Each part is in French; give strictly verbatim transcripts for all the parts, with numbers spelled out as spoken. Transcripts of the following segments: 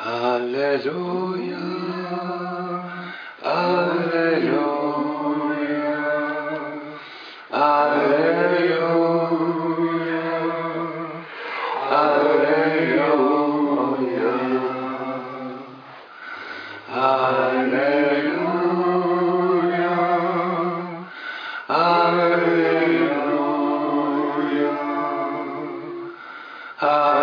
Alléluia, Alléluia, Alléluia, Alléluia, Alléluia, Alléluia,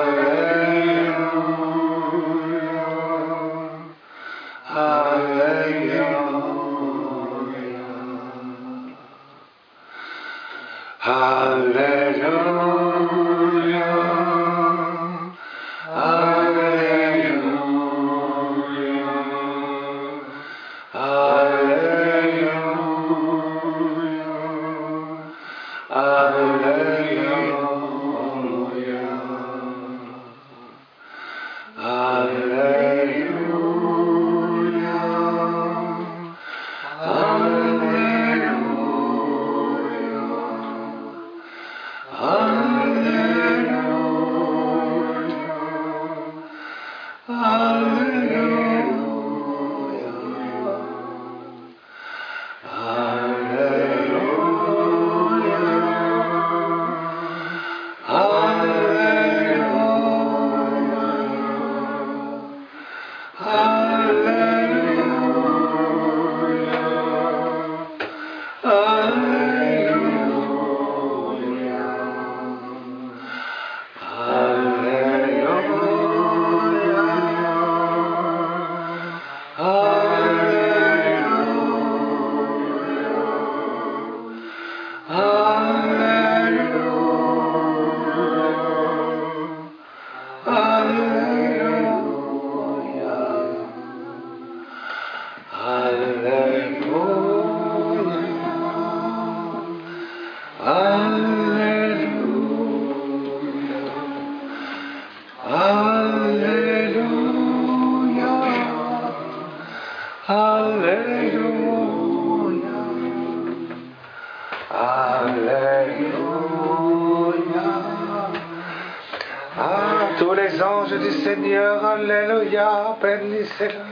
tous les anges du Seigneur, Alléluia, bénissez-le.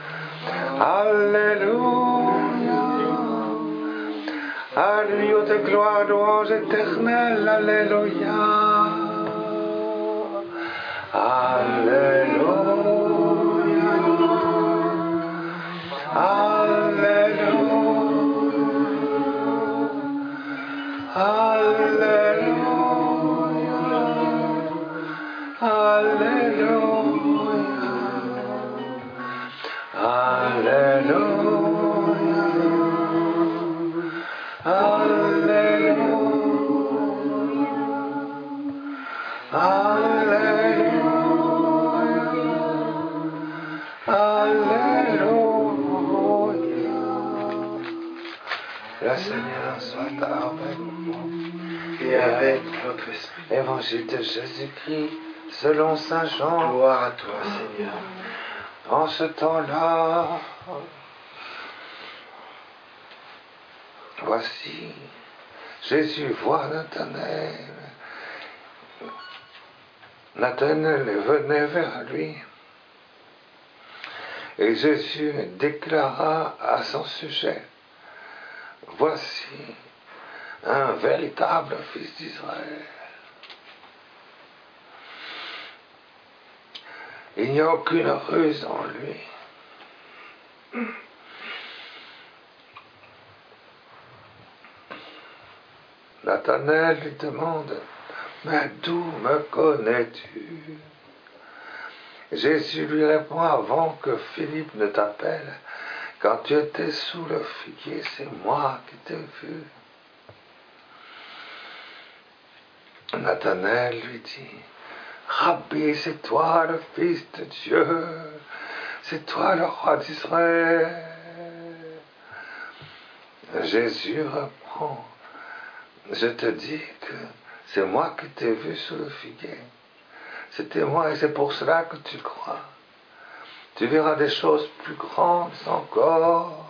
Alléluia. À lui, haute gloire, louange éternelle, Alléluia. Alléluia. Alléluia. Alléluia. Alléluia. Alléluia. Alléluia. Alléluia. Le Seigneur soit avec vous et avec votre esprit. Évangile de Jésus-Christ selon saint Jean. Gloire à toi, Seigneur. En ce temps-là, voici, Jésus voit Nathanaël. Nathanaël venait vers lui. Et Jésus déclara à son sujet, voici un véritable fils d'Israël. Il n'y a aucune ruse en lui. Nathanaël lui demande, mais d'où me connais-tu? Jésus lui répond, avant que Philippe ne t'appelle, quand tu étais sous le figuier, c'est moi qui t'ai vu. Nathanaël lui dit, Rabbi, c'est toi le Fils de Dieu, c'est toi le roi d'Israël. Jésus répond, je te dis que c'est moi qui t'ai vu sous le figuier. C'était moi et c'est pour cela que tu crois. Tu verras des choses plus grandes encore.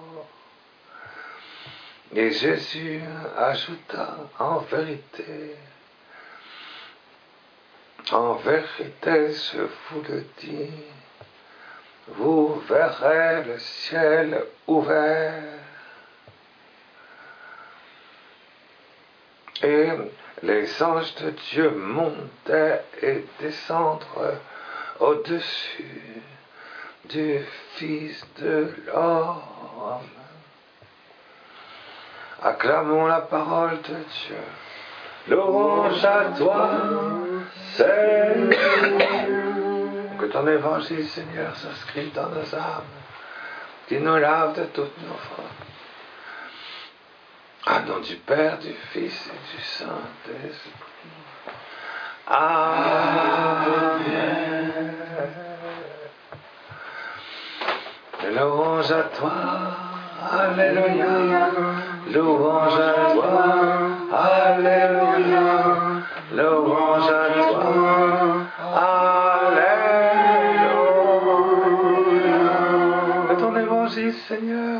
Et Jésus ajouta, en vérité, en vérité, je vous le dis, vous verrez le ciel ouvert. Et les anges de Dieu montaient et descendaient au-dessus du Fils de l'homme. Acclamons la parole de Dieu. Louange à toi, Seigneur. Que ton évangile, Seigneur, s'inscrive dans nos âmes, qu'il nous lave de toutes nos fautes. Au nom du Père, du Fils et du Saint-Esprit. Amen. Louange à toi, Alléluia. Louange à toi, Alléluia. Louange à toi, Alléluia. Que ton évangile, Seigneur,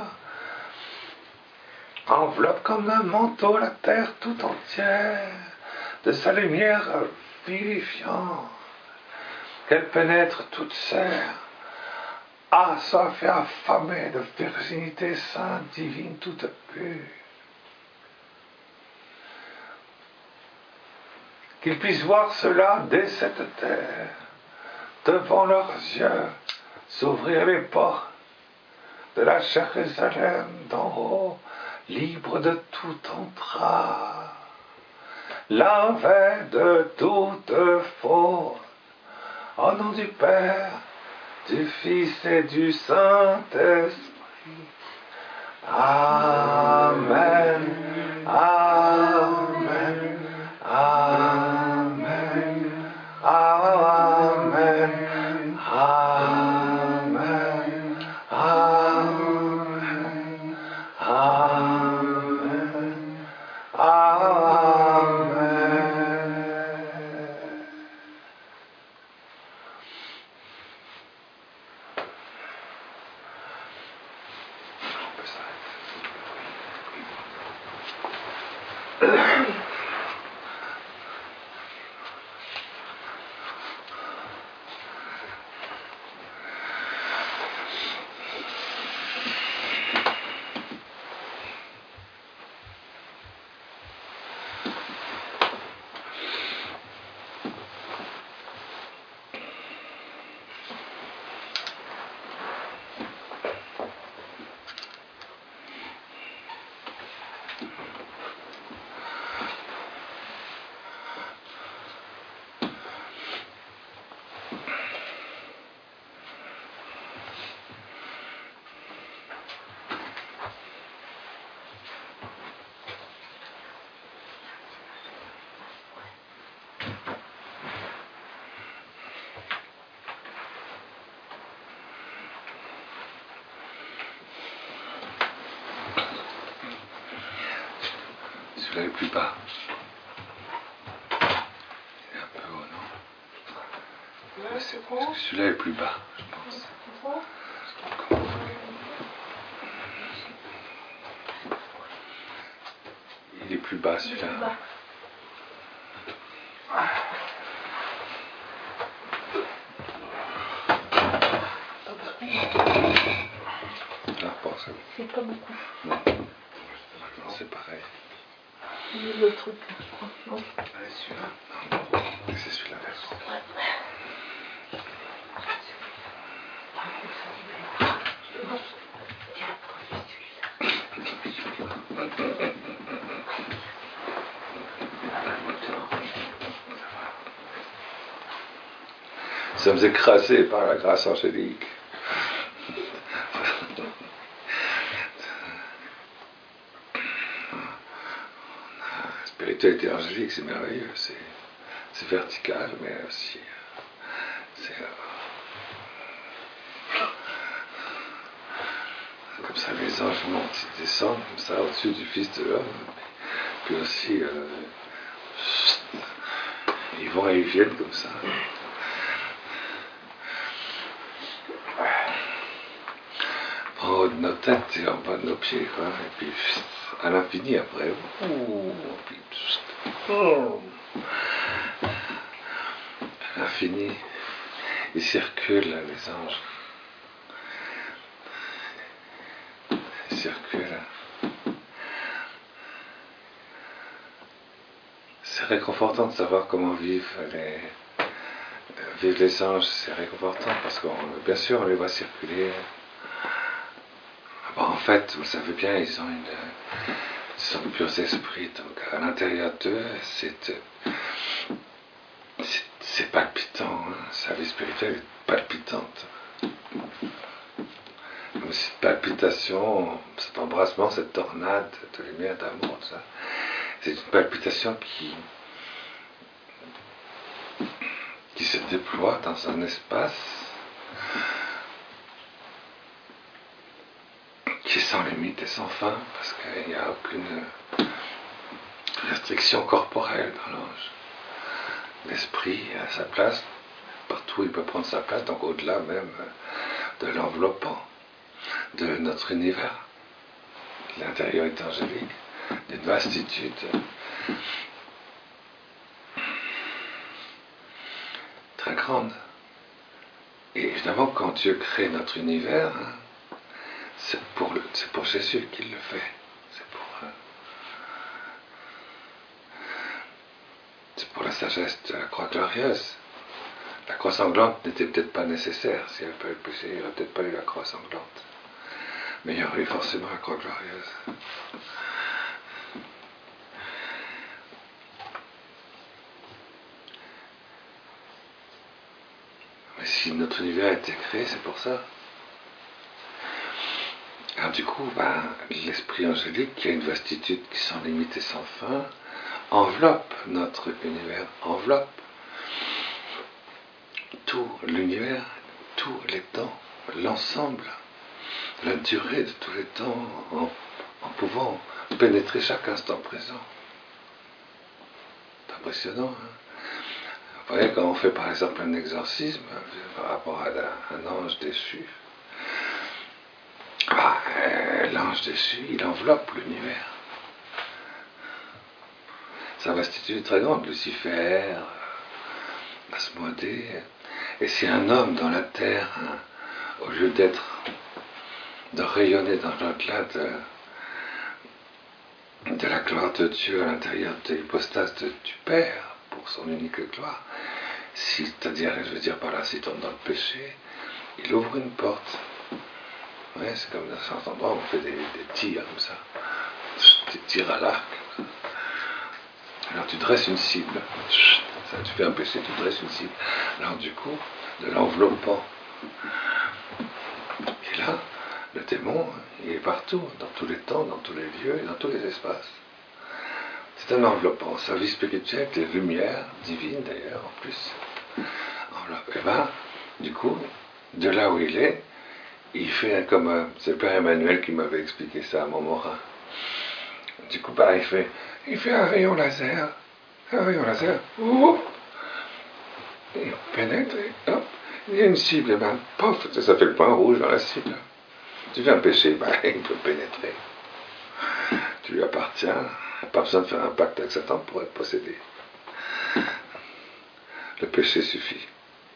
enveloppe comme un manteau la terre tout entière de sa lumière vivifiante, qu'elle pénètre toute chair, assoiffée et affamée de virginité sainte, divine, toute pure. Qu'ils puissent voir cela dès cette terre, devant leurs yeux, s'ouvrir les portes de la Jérusalem d'en haut, libre de toute entrave, lavé de toute faute, au nom du Père, du Fils et du Saint-Esprit. Amen, Amen, Amen, Amen, Amen, Amen, Amen, Amen. Celui-là est plus bas. Il est un peu haut, non? Ouais, c'est bon. Celui-là est plus bas, je pense. Il est plus bas, celui-là. Là, pense. C'est pas beaucoup. Non. Non, c'est pareil. Le truc, je crois. Non. Allez, celui-là. Non, c'est celui-là. Ouais. Nous sommes écrasés par la grâce angélique. La spiritualité angélique, c'est merveilleux, c'est, c'est vertical, mais aussi c'est euh, comme ça, les anges montent, ils descendent comme ça au-dessus du Fils de l'homme, puis aussi euh, ils vont et ils viennent comme ça. En haut de nos têtes et en bas de nos pieds, quoi. Et puis à l'infini après. Ouh, puis, oh. À l'infini, ils circulent, les anges. réconfortant de savoir comment vivent les, vivent les anges, c'est réconfortant parce que bien sûr on les voit circuler. Bon, en fait, vous le savez bien, ils ont une, ce sont de purs esprits, donc à l'intérieur d'eux, c'est, c'est, c'est palpitant, hein. Sa vie spirituelle est palpitante. Comme cette palpitation, cet embrassement, cette tornade de lumière, d'amour, ça, c'est une palpitation qui, qui se déploie dans un espace qui est sans limite et sans fin, parce qu'il n'y a aucune restriction corporelle dans l'ange. L'esprit a sa place, partout il peut prendre sa place, donc au-delà même de l'enveloppant, de notre univers. L'intérieur est angélique, d'une vastitude très grande. Et évidemment, quand Dieu crée notre univers, c'est pour, le, c'est pour Jésus qu'il le fait. C'est pour, euh, c'est pour la sagesse de la croix glorieuse. La croix sanglante n'était peut-être pas nécessaire. S'il n'y avait pas eu le péché, il n'y aurait peut-être pas eu la croix sanglante. Mais il y aurait eu forcément la croix glorieuse. Mais si notre univers a été créé, c'est pour ça. Alors du coup, ben, l'esprit angélique, qui a une vastitude qui sans limite et sans fin, enveloppe notre univers, enveloppe tout l'univers, tous les temps, l'ensemble, la durée de tous les temps, en, en pouvant pénétrer chaque instant présent. C'est impressionnant, hein? Vous voyez, quand on fait par exemple un exorcisme par rapport à un ange déchu, bah, euh, l'ange déchu, il enveloppe l'univers. Sa vastitude est très grande, Lucifer, Asmodée. Et si un homme dans la terre, hein, au lieu d'être, de rayonner dans l'au-delà de, de la gloire de Dieu à l'intérieur de l'hypostase du Père, pour son unique gloire, si, c'est-à-dire, je veux dire par là, s'il tombe dans le péché, il ouvre une porte. Ouais, c'est comme dans certains endroits où on fait des, des tirs comme ça, des tirs à l'arc. Alors tu dresses une cible, ça, tu fais un péché, tu dresses une cible. Alors du coup, de l'enveloppant. Et là, le démon, il est partout, dans tous les temps, dans tous les lieux et dans tous les espaces. C'est un enveloppant. Sa vie spirituelle, des lumières divines d'ailleurs, en plus. Enveloppe. Et bien, du coup, de là où il est, il fait comme un, c'est le Père Emmanuel qui m'avait expliqué ça à Montmorin. Du coup, bah, il fait, il fait un rayon laser, un rayon laser, ouh, il pénètre, et hop, il y a une cible, et ben, pof, ça fait le point rouge dans la cible. Tu fais un péché, ben, il peut pénétrer. Tu lui appartiens, pas besoin de faire un pacte avec Satan pour être possédé. Le péché suffit.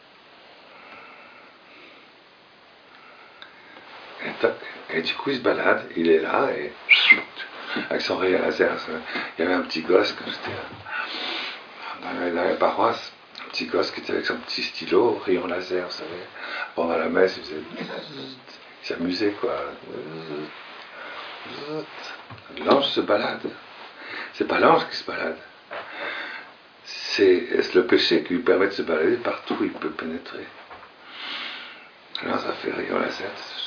Et, toc, et du coup, il se balade, il est là, et avec son rayon laser. Il y avait un petit gosse, quand j'étais dans la, dans la paroisse, un petit gosse qui était avec son petit stylo, rayon laser, vous savez. Pendant la messe, il faisait. Il s'amusait, quoi. L'ange se balade. C'est pas l'ange qui se balade. C'est le péché qui lui permet de se balader partout où il peut pénétrer. Alors ça fait rayon laser.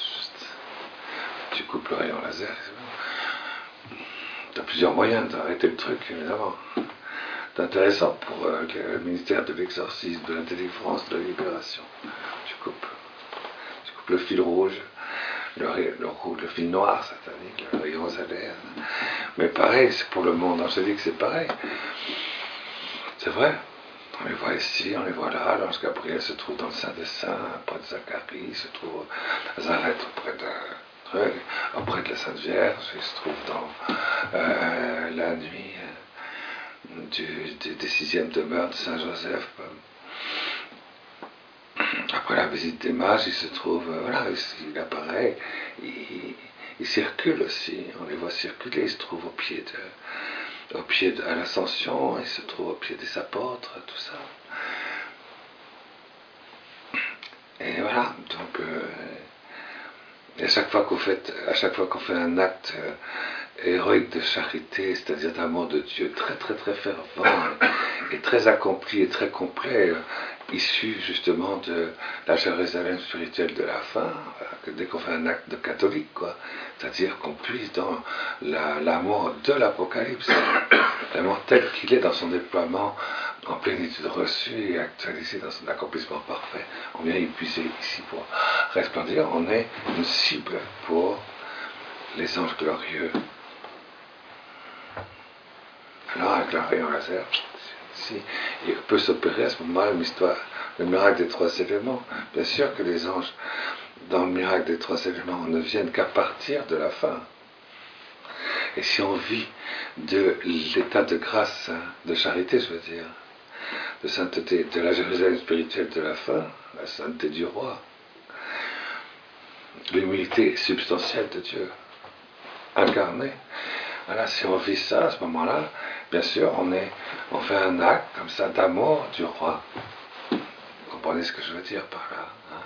Tu coupes le rayon laser. Tu as plusieurs moyens d'arrêter le truc, évidemment. C'est intéressant pour euh, le ministère de l'exorcisme, de la délivrance, de la libération. Tu coupes. Tu coupes le fil rouge, le, le, le fil noir, satanique, le rayon laser. Mais pareil, c'est pour le monde angélique, c'est pareil. C'est vrai. On les voit ici, on les voit là. L'ange Gabriel se trouve dans le Saint des Saints, auprès de Zacharie, il se trouve à Nazareth, auprès de, auprès de la Sainte Vierge, il se trouve dans euh, la nuit du, du, des sixièmes demeures de Saint Joseph. Après la visite des mages, il se trouve, voilà, il apparaît, il, il circule aussi, on les voit circuler, il se trouve au pied au pied de, à l'ascension, il se trouve au pied des apôtres, tout ça. Et voilà, donc euh, et à chaque fois qu'on fait, à chaque fois qu'on fait un acte euh, héroïque de charité, c'est-à-dire d'amour de Dieu très très très fervent et, et très accompli et très complet, euh, issu justement de la Jérusalem spirituelle de la fin, euh, que dès qu'on fait un acte de catholique, quoi, c'est-à-dire qu'on puise dans la, l'amour de l'Apocalypse, l'amour tel qu'il est dans son déploiement en plénitude reçue et actualisé dans son accomplissement parfait. On vient y puiser ici pour resplendir, on est une cible pour les anges glorieux. Alors avec le rayon laser, si, il peut s'opérer à ce moment-là l'histoire, le miracle des trois éléments. Bien sûr que les anges, dans le miracle des trois éléments, ne viennent qu'à partir de la fin. Et si on vit de l'état de grâce, de charité, je veux dire, de sainteté, de la Jérusalem spirituelle de la fin, la sainteté du roi, l'humilité substantielle de Dieu, incarnée. Voilà, si on vit ça à ce moment-là, bien sûr, on, est, on fait un acte comme ça d'amour du roi. Vous comprenez ce que je veux dire par là, hein?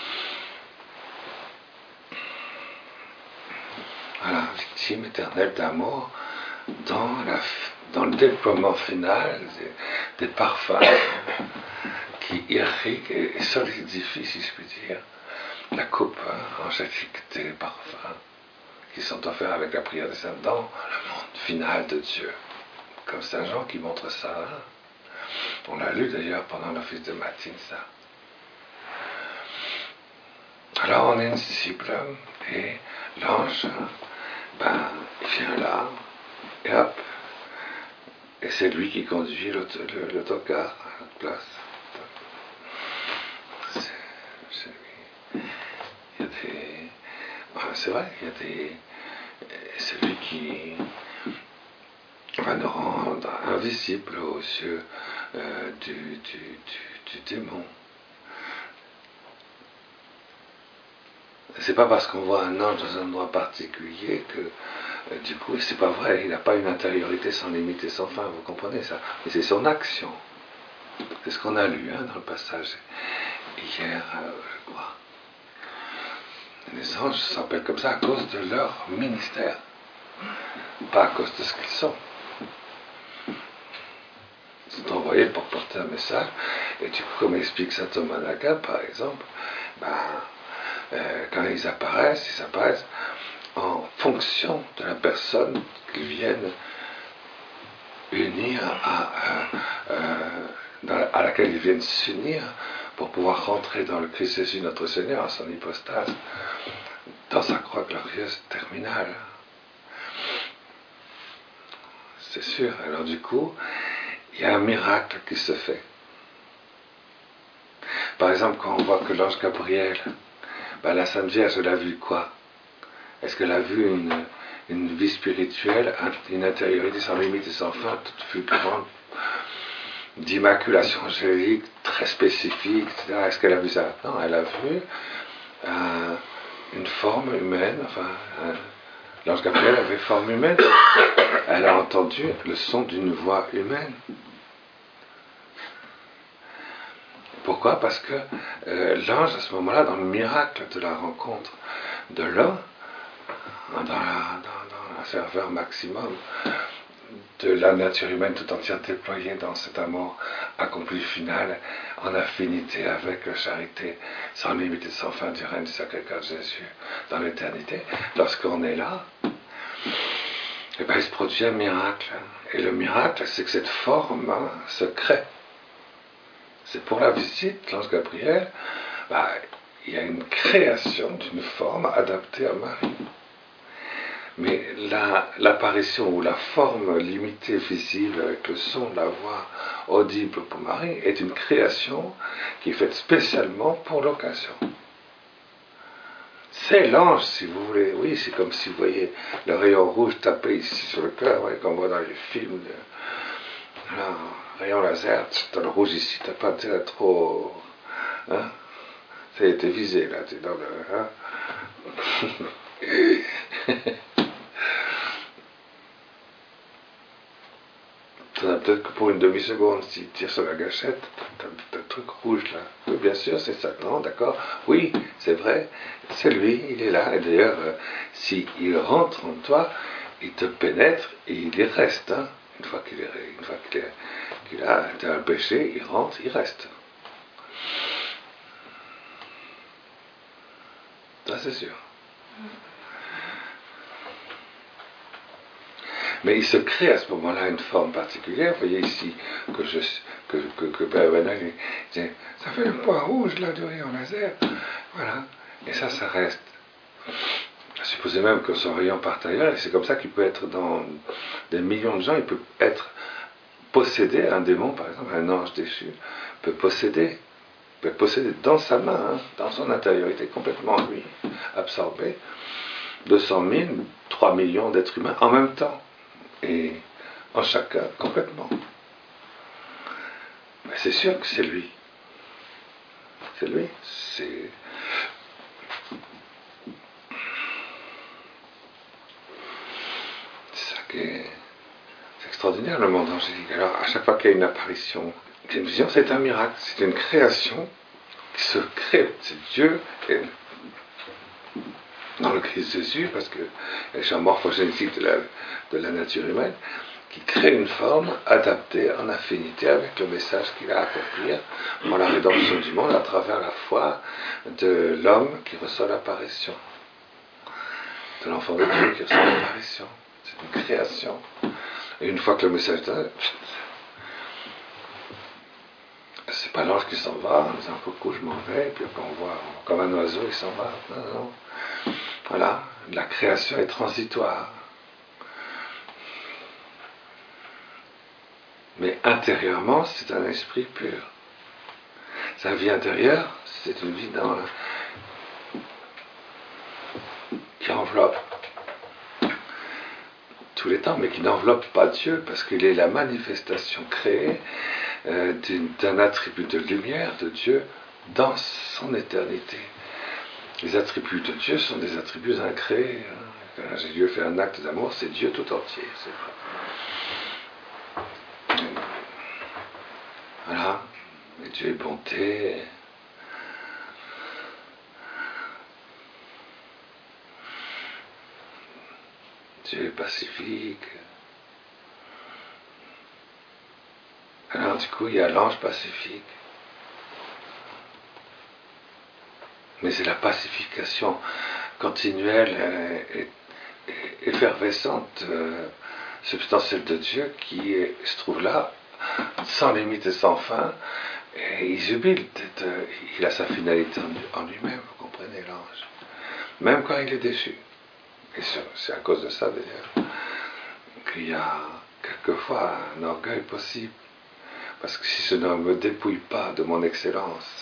Voilà, victime éternelle d'amour dans, la, dans le déploiement final des, des parfums qui irriguent et solidifient, si je puis dire, la coupe hein, angélique des parfums qui sont offerts avec la prière des saints dans le monde final de Dieu. Comme Saint Jean qui montre ça. Hein. On l'a lu d'ailleurs pendant l'office de matine, ça. Alors on est une cible et l'ange, ben, il vient là et hop, et c'est lui qui conduit l'autocar à notre place. C'est, c'est lui. Il y a des... Enfin, c'est vrai, il y a des... C'est lui qui va nous rendre invisibles aux yeux euh, du, du, du, du démon. C'est pas parce qu'on voit un ange dans un endroit particulier que, euh, du coup, c'est pas vrai, il n'a pas une intériorité sans limite et sans fin, vous comprenez ça? Mais c'est son action. C'est ce qu'on a lu hein, dans le passage hier, euh, je crois. Les anges s'appellent comme ça à cause de leur ministère, pas à cause de ce qu'ils sont. Ils sont envoyés pour porter un message, et du coup, comme explique saint Thomas d'Aquin, par exemple, ben, euh, quand ils apparaissent, ils apparaissent en fonction de la personne qu'ils viennent unir à, à, à, à laquelle ils viennent s'unir pour pouvoir rentrer dans le Christ Jésus notre Seigneur, à son hypostase, dans sa croix glorieuse terminale. C'est sûr. Alors du coup, il y a un miracle qui se fait. Par exemple, quand on voit que l'ange Gabriel, ben, la Sainte Vierge, elle a vu quoi? Est-ce qu'elle a vu une, une vie spirituelle, une intériorité sans limite et sans fin, toute fulgurante, d'immaculation angélique, très spécifique, et cetera. Est-ce qu'elle a vu ça? Non, elle a vu euh, une forme humaine, enfin, euh, l'ange Gabriel avait forme humaine. Elle a entendu le son d'une voix humaine. Pourquoi? Parce que euh, l'ange, à ce moment-là, dans le miracle de la rencontre de l'homme, dans la, dans, dans la ferveur maximum de la nature humaine tout entière déployée dans cet amour accompli final, en affinité avec la charité sans limite et sans fin du règne du Sacré-Cœur de Jésus dans l'éternité, lorsqu'on est là, et bien, il se produit un miracle. Et le miracle, c'est que cette forme hein, se crée. C'est pour la visite, l'ange Gabriel, ben, il y a une création d'une forme adaptée à Marie. Mais la, l'apparition ou la forme limitée, visible, avec le son de la voix audible pour Marie, est une création qui est faite spécialement pour l'occasion. C'est l'ange, si vous voulez. Oui, c'est comme si vous voyez le rayon rouge taper ici sur le cœur, ouais, comme on voit dans les films. De... Voilà, rayon laser, t'as le rouge ici, t'as pas intérêt trop... Hein? Ça a été visé, là, t'es dans le... Hein? peut-être que pour une demi-seconde, s'il tire sur la gâchette, t'as le truc rouge là. Oui, bien sûr, c'est Satan, d'accord. Oui, c'est vrai, c'est lui, il est là. Et d'ailleurs, euh, s'il rentre en toi, il te pénètre et il y reste. Hein. Une fois qu'il est, une fois qu'il est, qu'il a un péché, il rentre, il reste. Ça, c'est sûr. Mais il se crée à ce moment-là une forme particulière. Vous voyez ici que, je, que, que, que Père Benal dit, ça fait le point rouge là du rayon laser. Voilà. Et ça, ça reste. Supposez même que son rayon part ailleurs, et c'est comme ça qu'il peut être dans des millions de gens, il peut être possédé, un démon par exemple, un ange déchu, peut posséder, peut posséder dans sa main, hein, dans son intériorité, complètement lui, absorbé, deux cent mille, trois millions d'êtres humains en même temps. Et en chacun, complètement. Mais c'est sûr que c'est lui. C'est lui. C'est... c'est ça qui est... C'est extraordinaire, le monde angélique. Alors, à chaque fois qu'il y a une apparition, une vision, c'est un miracle. C'est une création qui se crée. C'est Dieu et... dans le Christ Jésus, parce que les champs morphogénétiques de la, de la nature humaine, qui crée une forme adaptée en affinité avec le message qu'il a à accomplir pour la rédemption du monde à travers la foi de l'homme qui reçoit l'apparition, de l'enfant de Dieu qui reçoit l'apparition. C'est une création. Et une fois que le message est donné, c'est pas l'ange qui s'en va en disant coucou, je m'en vais, et puis on voit comme un oiseau, il s'en va. Non, non. Voilà, la création est transitoire. Mais intérieurement, c'est un esprit pur. Sa vie intérieure, c'est une vie dans la... qui enveloppe tous les temps, mais qui n'enveloppe pas Dieu, parce qu'il est la manifestation créée euh, d'un attribut de lumière de Dieu dans son éternité. Les attributs de Dieu sont des attributs incréés. Hein. Quand Dieu fait un acte d'amour, c'est Dieu tout entier, c'est vrai. Voilà, et Dieu est bonté. Dieu est pacifique. Alors du coup, il y a l'ange pacifique. Mais c'est la pacification continuelle et, et effervescente, euh, substantielle de Dieu qui est, se trouve là, sans limite et sans fin, et il jubile, euh, il a sa finalité en, en lui-même, vous comprenez, l'ange, même quand il est déchu. Et c'est à cause de ça d'ailleurs qu'il y a quelquefois un orgueil possible, parce que si je ne me dépouille pas de mon excellence,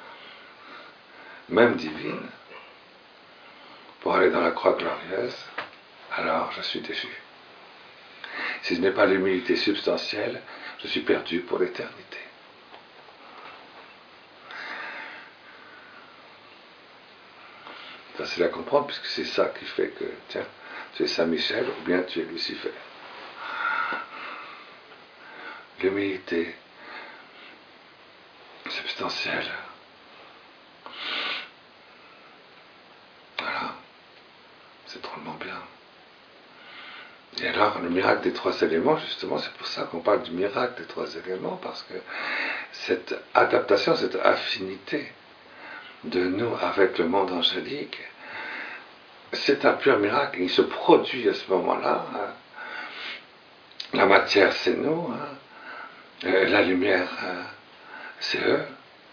même divine, pour aller dans la croix glorieuse, alors je suis déchu. Si je n'ai pas l'humilité substantielle, je suis perdu pour l'éternité. Facile à comprendre, puisque c'est ça qui fait que, tiens, tu es Saint-Michel ou bien tu es Lucifer. L'humilité substantielle. Voilà. C'est drôlement bien. Et alors, le miracle des trois éléments, justement, c'est pour ça qu'on parle du miracle des trois éléments, parce que cette adaptation, cette affinité de nous avec le monde angélique, c'est un pur miracle. Il se produit à ce moment-là. Hein. La matière, c'est nous. Hein. La lumière, hein, c'est eux.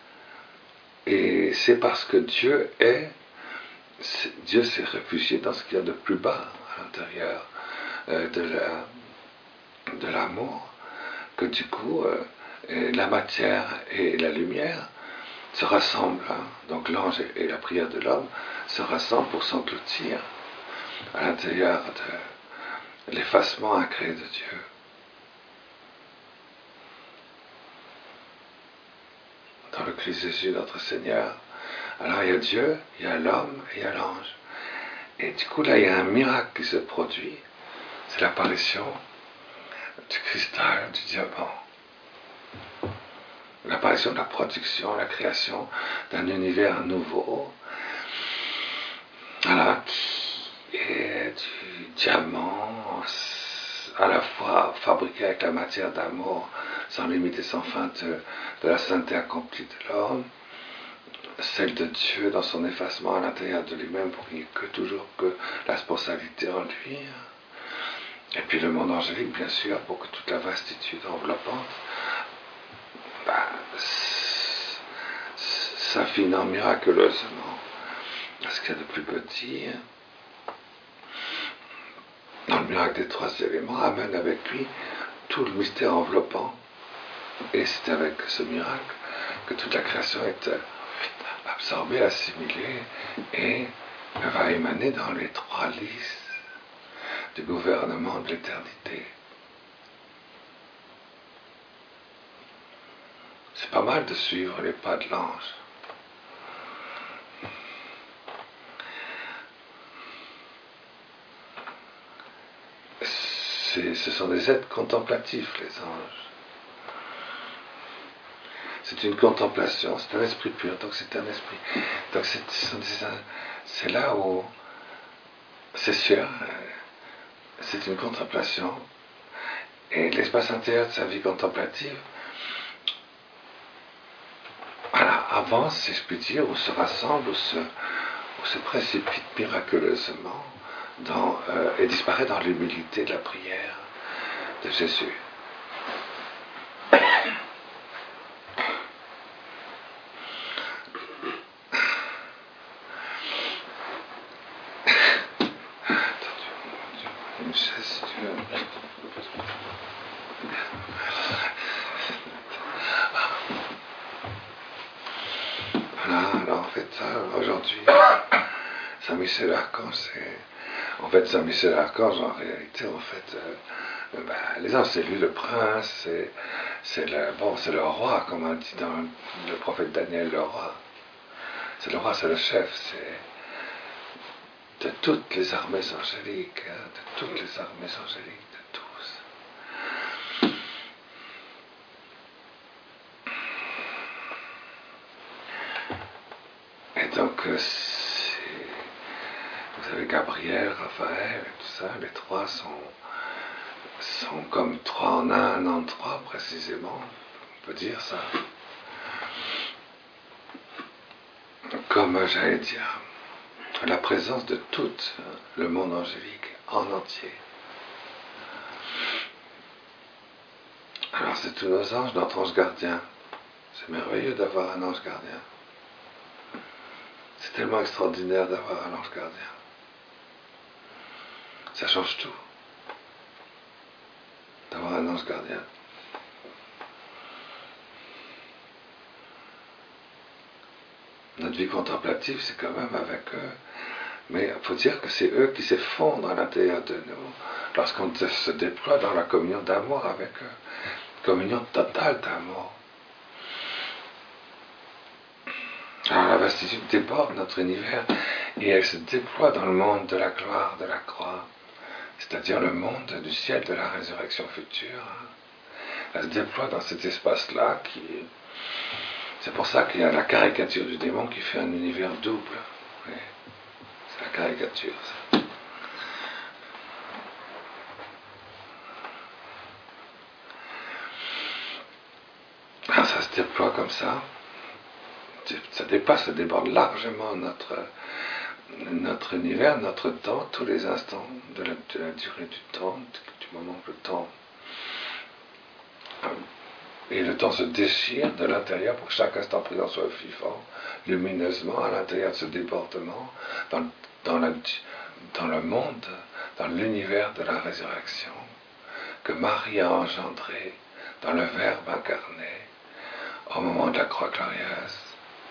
Et c'est parce que Dieu est, c'est, Dieu s'est réfugié dans ce qu'il y a de plus bas à l'intérieur euh, de, la, de l'amour, que du coup, euh, la matière et la lumière se rassemblent. Hein. Donc l'ange et la prière de l'homme se rassemblent pour s'engloutir à l'intérieur de l'effacement incréé de Dieu. Dans le Christ Jésus, notre Seigneur. Alors il y a Dieu, il y a l'homme et il y a l'ange. Et du coup là, il y a un miracle qui se produit. C'est l'apparition du cristal, du diamant. L'apparition de la production, la création d'un univers nouveau, voilà, qui est du diamant, à la fois fabriqué avec la matière d'amour, sans limite et sans fin de, de la sainteté accomplie de l'homme, celle de Dieu dans son effacement à l'intérieur de lui-même pour qu'il n'y ait que toujours que la responsabilité en lui. Et puis le monde angélique, bien sûr, pour que toute la vastitude enveloppante bah, s'affinant miraculeusement à ce qu'il y a de plus petit dans le miracle des trois éléments, amène avec lui tout le mystère enveloppant. Et c'est avec ce miracle que toute la création est absorbée, assimilée et va émaner dans les trois lys du gouvernement de l'éternité. C'est pas mal de suivre les pas de l'ange. C'est, ce sont des êtres contemplatifs, les anges. C'est une contemplation, c'est un esprit pur, donc c'est un esprit. Donc c'est, c'est, c'est là où, c'est sûr, c'est une contemplation. Et l'espace intérieur de sa vie contemplative, voilà, avance, si je puis dire, ou se rassemble, ou se, ou se précipite miraculeusement dans, euh, et disparaît dans l'humilité de la prière de Jésus. Une chaise, si tu veux. Voilà, alors en fait, aujourd'hui, Saint-Michel Archange, c'est. En fait, Saint-Michel Archange, en réalité, en fait, euh, ben, les anges, c'est lui le prince, c'est, c'est, le, bon, c'est le roi, comme on dit dans le prophète Daniel, le roi. C'est le roi, c'est le chef, c'est de toutes les armées angéliques, hein, de toutes les armées angéliques, de tous. Et donc, euh, vous avez Gabriel, Raphaël, et tout ça, les trois sont, sont comme trois en un, un en trois, précisément, on peut dire ça. Comme j'allais dire, la présence de tout le monde angélique en entier. Alors c'est tous nos anges, notre ange gardien. C'est merveilleux d'avoir un ange gardien. C'est tellement extraordinaire d'avoir un ange gardien. Ça change tout, d'avoir un ange gardien. Notre vie contemplative, c'est quand même avec eux. Mais il faut dire que c'est eux qui s'effondrent à l'intérieur de nous lorsqu'on se déploie dans la communion d'amour avec eux. Communion totale d'amour. Alors la vastitude déborde notre univers et elle se déploie dans le monde de la gloire, de la croix, c'est-à-dire le monde du ciel de la résurrection future. Elle se déploie dans cet espace-là qui... C'est pour ça qu'il y a la caricature du démon qui fait un univers double. Oui. C'est la caricature, ça. Alors ça se déploie comme ça. Ça dépasse, ça déborde largement notre, notre univers, notre temps, tous les instants de la, de la durée du temps, du moment que le temps... Et le temps se déchire de l'intérieur pour que chaque instant présent soit vivant, lumineusement, à l'intérieur de ce débordement, dans, dans, la, dans le monde, dans l'univers de la résurrection, que Marie a engendré dans le Verbe incarné, au moment de la croix glorieuse.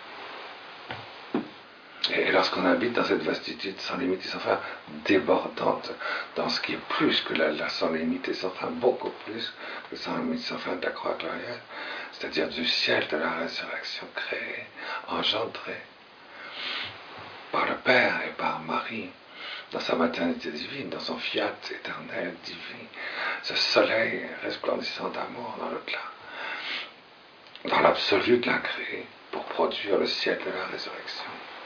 Et lorsqu'on habite dans cette vastitude sans limite et sans fin, débordante, dans ce qui est plus que la, la sans limite et sans fin, beaucoup plus que sans limite et sans fin de la croix glorieuse, c'est-à-dire du ciel de la résurrection créé, engendré par le Père et par Marie, dans sa maternité divine, dans son fiat éternel, divin, ce soleil resplendissant d'amour dans l'au-delà, dans l'absolu de l'incréé, pour produire le ciel de la résurrection.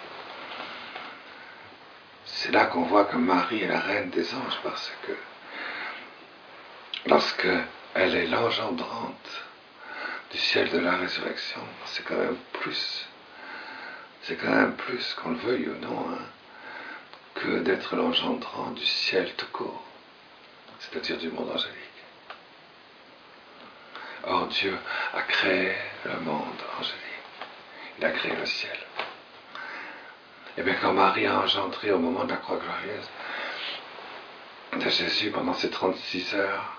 C'est là qu'on voit que Marie est la reine des anges, parce que lorsque elle est l'engendrante du ciel de la résurrection, c'est quand même plus, c'est quand même plus, qu'on le veuille ou non, hein, que d'être l'engendrant du ciel tout court, c'est-à-dire du monde angélique. Or, Dieu a créé le monde angélique. Il a créé le ciel. Et bien, quand Marie a engendré au moment de la croix glorieuse de Jésus pendant ces trente-six heures,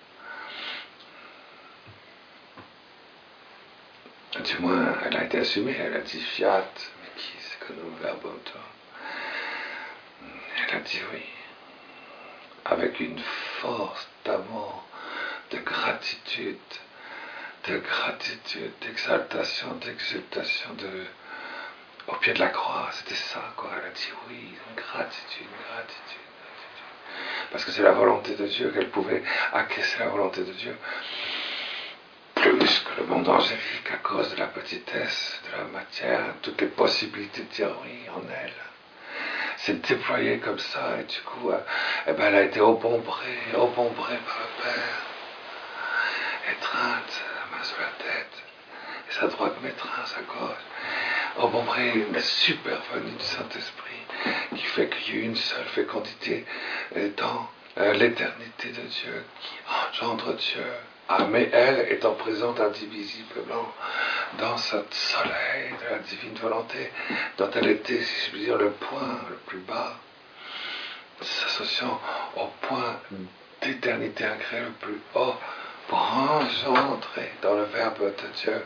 du moins, elle a été assumée, elle a dit fiat, mais qui c'est que nous verbum toi? Elle a dit oui, avec une force d'amour, de gratitude, de gratitude, d'exaltation, d'exultation, de... au pied de la croix, c'était ça, quoi. Elle a dit oui, une gratitude, une gratitude, gratitude. Parce que c'est la volonté de Dieu qu'elle pouvait acquiescer la volonté de Dieu. Plus que le monde angélique, à cause de la petitesse de la matière, toutes les possibilités de dire oui en elle. C'est déployé comme ça, et du coup, euh, eh ben, elle a été obombrée, obombrée par le Père. Étreinte, la main sur la tête, et sa droite m'étreint, sa gauche. Obombrée, la super venue du Saint-Esprit, qui fait qu'il y a une seule fécondité dans euh, l'éternité de Dieu, qui engendre Dieu. Ah, mais elle étant présente indivisiblement dans ce soleil de la divine volonté, dont elle était, si je puis dire, le point le plus bas, s'associant au point d'éternité incréée le plus haut, pour engendrer dans le Verbe de Dieu,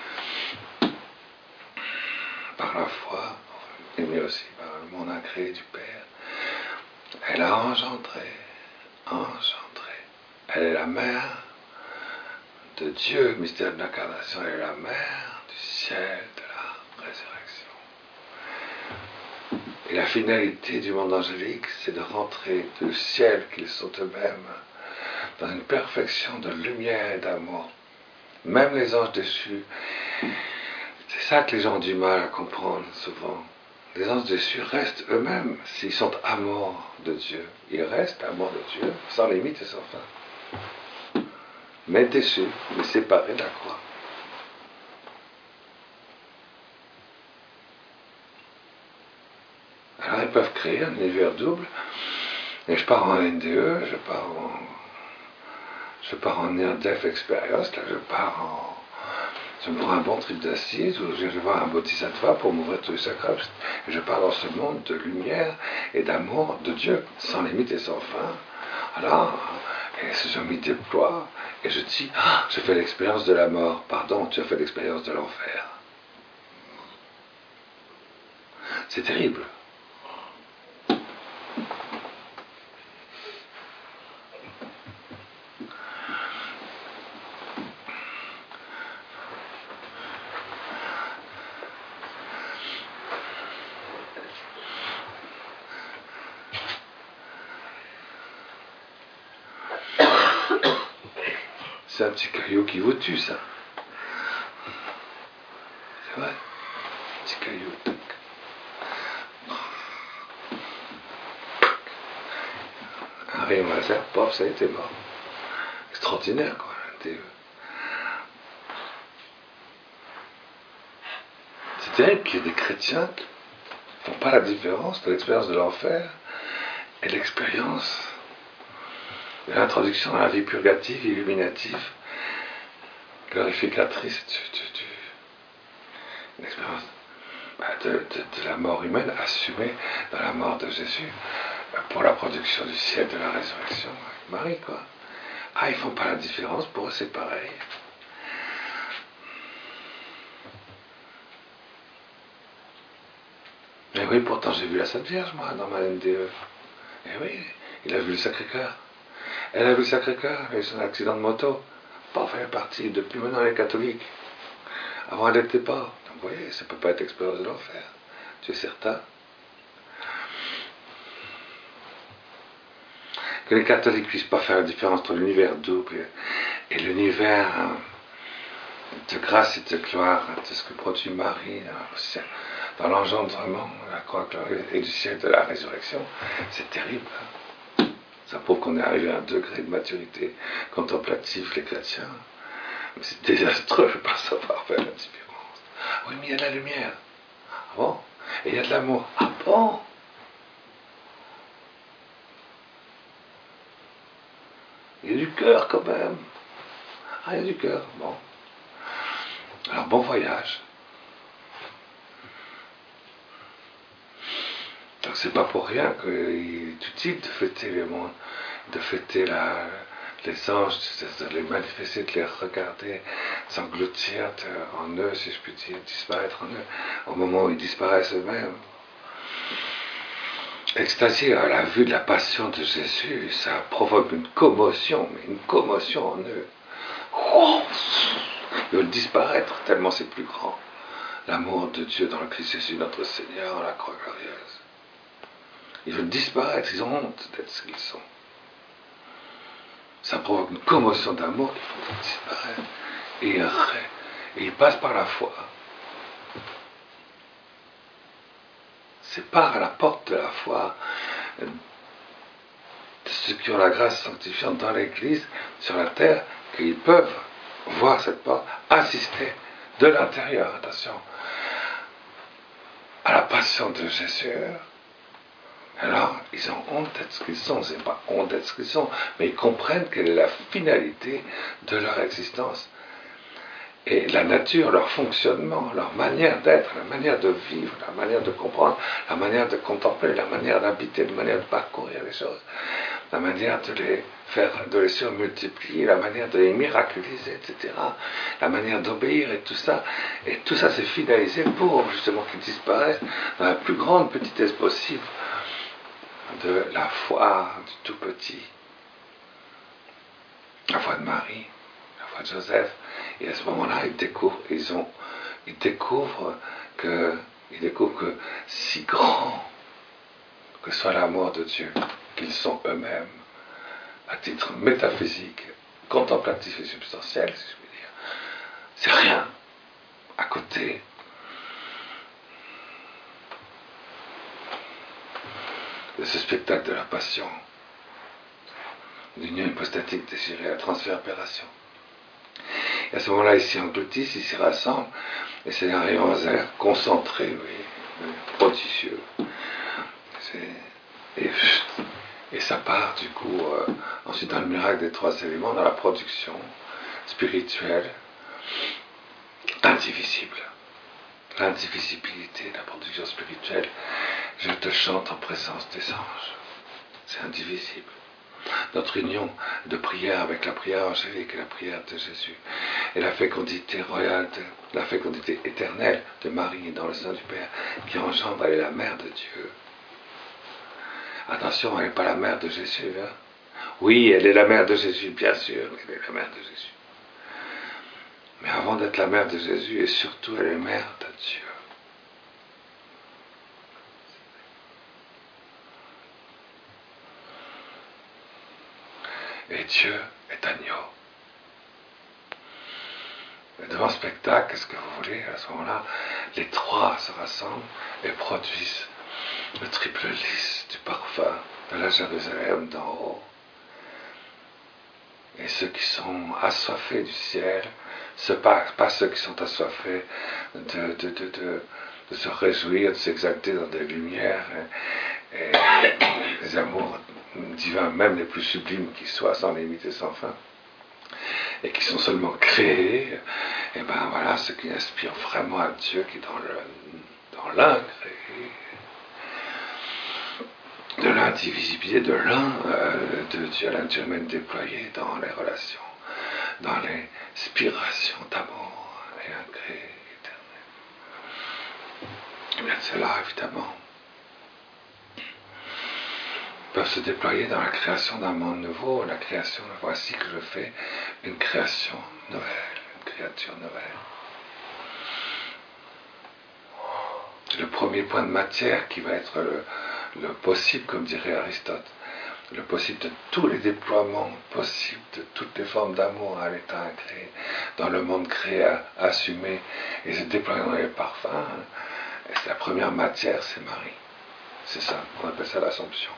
par la foi, mais aussi par le monde incréé du Père. Elle a engendré, engendré. Elle est la mère de Dieu, mystère de l'incarnation, elle est la mère du ciel de la résurrection. Et la finalité du monde angélique, c'est de rentrer du ciel qu'ils sont eux-mêmes dans une perfection de lumière et d'amour. Même les anges déchus, c'est ça que les gens ont du mal à comprendre souvent. Les anges déchus restent eux-mêmes, s'ils sont amour de Dieu. Ils restent amour de Dieu, sans limite et sans fin. Mais déchus, mais séparés de la croix. Alors ils peuvent créer un univers double, et je pars en N D E, je pars en, je pars en near-death experience, là je pars en, je me prends un bon trip d'assises, ou je vais voir un bodhisattva pour m'ouvrir tous les chakras, et je pars dans ce monde de lumière et d'amour de Dieu, sans limite et sans fin. Alors, et je m'y déploie, et je dis, ah, je fais l'expérience de la mort. Pardon, tu as fait l'expérience de l'enfer. C'est terrible. C'est un petit caillou qui vous tue, ça. C'est vrai. Un petit caillou. Un rayon laser, paf, ça a été mort. Extraordinaire, quoi. C'est terrible qu'il y ait des chrétiens qui ne font pas la différence de l'expérience de l'enfer et l'expérience de l'introduction à la vie purgative, illuminative, glorificatrice du, du, du, l'expérience bah, de, de, de la mort humaine assumée dans la mort de Jésus pour la production du ciel de la résurrection avec Marie, quoi. Ah, ils font pas la différence, pour eux c'est pareil. Mais oui, pourtant j'ai vu la Sainte Vierge, moi, dans ma N D E. Et oui, il a vu le Sacré-Cœur. Elle a vu le Sacré-Cœur, elle a eu son accident de moto. Paf, elle est partie. Depuis maintenant, elle est catholique. Avant, elle n'était pas. Donc, vous voyez, ça ne peut pas être l'expérience de l'enfer. Tu es certain? que les catholiques ne puissent pas faire la différence entre l'univers double et l'univers de grâce et de gloire, de ce que produit Marie dans l'engendrement, la croix glorieuse et du ciel de la résurrection. C'est terrible. Ça prouve qu'on est arrivé à un degré de maturité contemplative, les chrétiens. Mais c'est désastreux de ne pas savoir faire la différence. Oui, mais il y a de la lumière. Ah bon? Et il y a de l'amour. Ah bon? Il y a du cœur quand même. Ah, il y a du cœur. Bon. Alors, bon voyage. Donc, c'est pas pour rien qu'il est utile de fêter les mondes, de fêter la, les anges, de les manifester, de les regarder, s'engloutir en eux, si je puis dire, disparaître en eux, au moment où ils disparaissent eux-mêmes. Extasié à la vue de la passion de Jésus, ça provoque une commotion, mais une commotion en eux. Ils veulent disparaître tellement c'est plus grand. L'amour de Dieu dans le Christ Jésus, notre Seigneur, la croix glorieuse. Ils veulent disparaître, ils ont honte d'être ce qu'ils sont. Ça provoque une commotion d'amour qui font disparaître. Et, et ils passent par la foi. C'est par la porte de la foi de ceux qui ont la grâce sanctifiante dans l'Église, sur la terre, qu'ils peuvent voir cette porte, assister de l'intérieur, attention, à la passion de Jésus. Alors, ils ont honte d'être ce qu'ils sont, c'est pas honte d'être ce qu'ils sont, mais ils comprennent quelle est la finalité de leur existence. Et la nature, leur fonctionnement, leur manière d'être, la manière de vivre, la manière de comprendre, la manière de contempler, la manière d'habiter, la manière de parcourir les choses, la manière de les faire, de les surmultiplier, la manière de les miraculiser, et cetera, la manière d'obéir et tout ça. Et tout ça c'est finalisé pour justement qu'ils disparaissent dans la plus grande petitesse possible de la foi du tout petit, la foi de Marie, la foi de Joseph. Et à ce moment-là, ils découvrent, ils ont, ils découvrent que, ils découvrent que si grand que soit l'amour de Dieu, qu'ils sont eux-mêmes, à titre métaphysique, contemplatif et substantiel, si je puis dire, c'est rien à côté de ce spectacle de la passion, d'union hypostatique désirée, la transverbération. Et à ce moment-là, ils s'y engloutissent, ils s'y rassemblent, et c'est un rayon laser concentré, oui, prodigieux. Et, et ça part, du coup, euh, ensuite dans le miracle des trois éléments, dans la production spirituelle, indivisible. L'indivisibilité de la production spirituelle. Je te chante en présence des anges. C'est indivisible. Notre union de prière avec la prière angélique et la prière de Jésus, et la fécondité royale, de, la fécondité éternelle de Marie dans le sein du Père, qui engendre, elle est la mère de Dieu. Attention, elle n'est pas la mère de Jésus. Hein? Oui, elle est la mère de Jésus, bien sûr, elle est la mère de Jésus. Mais avant d'être la mère de Jésus, et surtout, elle est mère de Dieu. Et Dieu est agneau. Et devant ce spectacle, qu'est-ce que vous voulez? À ce moment-là, les trois se rassemblent et produisent le triple lys du parfum de la Jérusalem d'en haut. Et ceux qui sont assoiffés du ciel, ce pas, pas ceux qui sont assoiffés de, de, de, de, de se réjouir, de s'exalter dans des lumières et, et des amours divins, même les plus sublimes qui soient, sans limite et sans fin, et qui sont seulement créés, et ben voilà, ceux qui inspirent vraiment à Dieu, qui est dans le dans l'un créé, de l'indivisibilité de l'un euh, de Dieu, la nature humaine déployée dans les relations, dans les spirations d'amour et incréé éternel. Et bien c'est là, évidemment, peuvent se déployer dans la création d'un monde nouveau, la création, voici que je fais une création nouvelle, une créature nouvelle. Le premier point de matière qui va être le, le possible, comme dirait Aristote, le possible de tous les déploiements possibles, de toutes les formes d'amour à l'état incréé, dans le monde créé, à, à assumer et se déployer dans les parfums. Et c'est la première matière, c'est Marie. C'est ça, on appelle ça l'Assomption.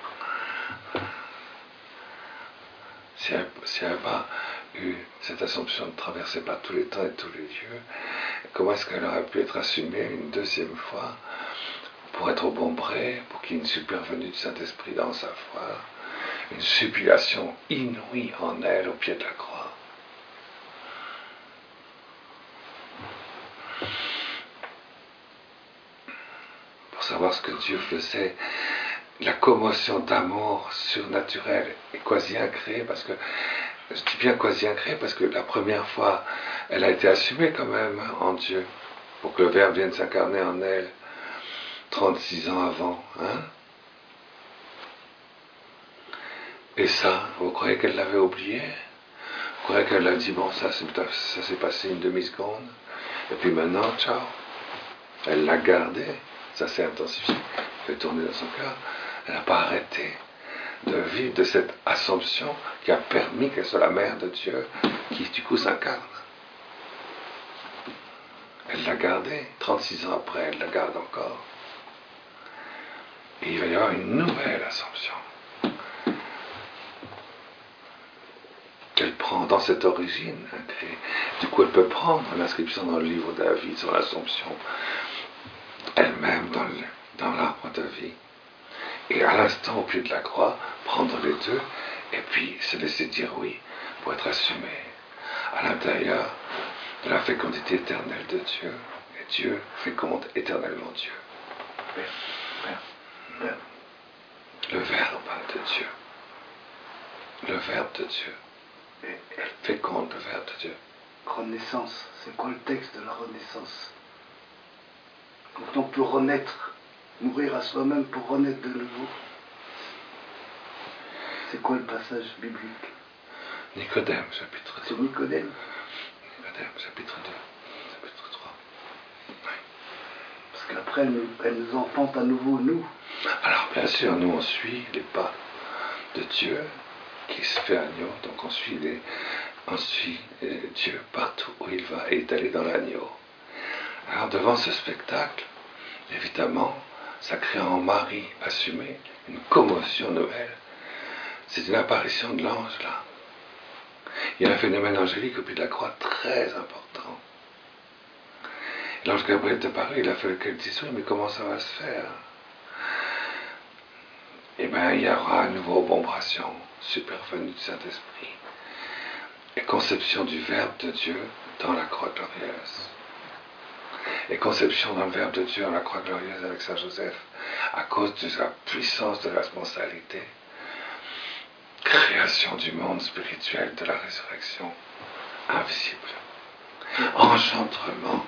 Si elle si n'avait pas eu cette Assomption de traverser par tous les temps et tous les lieux, comment est-ce qu'elle aurait pu être assumée une deuxième fois pour être au bon près, pour qu'il y ait une supervenue du Saint-Esprit dans sa foi, une sublimation inouïe en elle au pied de la croix. Pour savoir ce que Dieu faisait, la commotion d'amour surnaturelle et quasi incréée, parce que, je dis bien quasi incréée, parce que la première fois, elle a été assumée quand même en Dieu, pour que le Verbe vienne s'incarner en elle, trente-six ans avant, hein? Et ça, vous croyez qu'elle l'avait oublié? Vous croyez qu'elle a dit, bon, ça, ça s'est passé une demi-seconde, et puis maintenant, ciao. Elle l'a gardé, ça s'est intensifié, fait tourner dans son cœur. Elle n'a pas arrêté de vivre de cette Assomption qui a permis qu'elle soit la mère de Dieu, qui du coup s'incarne. Elle l'a gardé, trente-six ans après, elle la garde encore. Et il va y avoir une nouvelle Assomption qu'elle prend dans cette origine. Du coup, elle peut prendre l'inscription dans le livre de la vie sur l'Assomption elle-même dans, le, dans l'arbre de vie. Et à l'instant, au pied de la croix, prendre les deux et puis se laisser dire oui pour être assumé à l'intérieur de la fécondité éternelle de Dieu. Et Dieu féconde éternellement Dieu. Le Verbe de Dieu. Le Verbe de Dieu. Elle féconde le Verbe de Dieu. Renaissance, c'est quoi le texte de la renaissance? Quand on peut renaître, mourir à soi-même pour renaître de nouveau. C'est quoi le passage biblique? Nicodème, chapitre deux. C'est Nicodème. Nicodème, chapitre deux, chapitre trois. Oui. Parce qu'après, elle nous, elle nous enfante à nouveau, nous. Alors, bien sûr, nous, on suit les pas de Dieu qui se fait agneau. Donc, on suit, les, on suit Dieu partout où il va et est allé dans l'agneau. Alors, devant ce spectacle, évidemment, ça crée en Marie assumée une commotion nouvelle. C'est une apparition de l'ange, là. Il y a un phénomène angélique au pied de la croix très important. L'ange Gabriel est apparu, il a fallu qu'elle dise oui, mais comment ça va se faire? Eh bien, il y aura à nouveau ombration, supervenue du Saint-Esprit, et conception du Verbe de Dieu dans la croix glorieuse. Et conception dans le Verbe de Dieu dans la croix glorieuse avec Saint Joseph, à cause de la puissance de la sponsalité. Création du monde spirituel de la résurrection, invisible. Engendrement.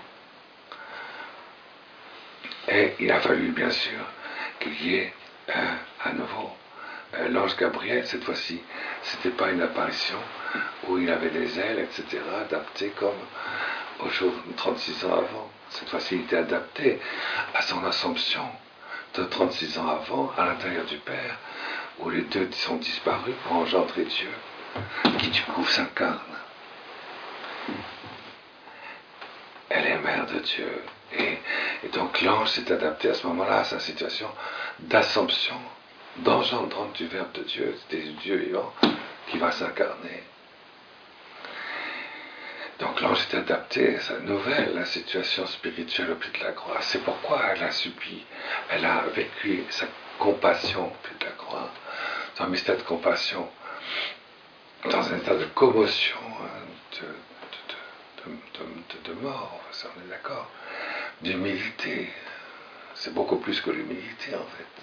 Et il a fallu, bien sûr, qu'il y ait euh, à nouveau euh, l'ange Gabriel. Cette fois-ci, c'était pas une apparition où il avait des ailes, et cetera, adaptées comme au jour trente-six ans avant. Cette fois-ci, il était adapté à son Assomption de trente-six ans avant, à l'intérieur du Père, où les deux sont disparus pour engendrer Dieu, qui du coup s'incarne. Elle est mère de Dieu. Et, et donc l'ange s'est adapté à ce moment-là à sa situation d'Assomption, d'engendrante du Verbe de Dieu, des Dieu vivant, qui va s'incarner. Donc l'ange s'est adapté à sa nouvelle la situation spirituelle au pied de la croix. C'est pourquoi elle a subi, elle a vécu sa compassion au pied de la croix, dans un mystère de compassion, dans un état de commotion, de, de, de, de, de, de mort, ça on est d'accord, d'humilité. C'est beaucoup plus que l'humilité en fait,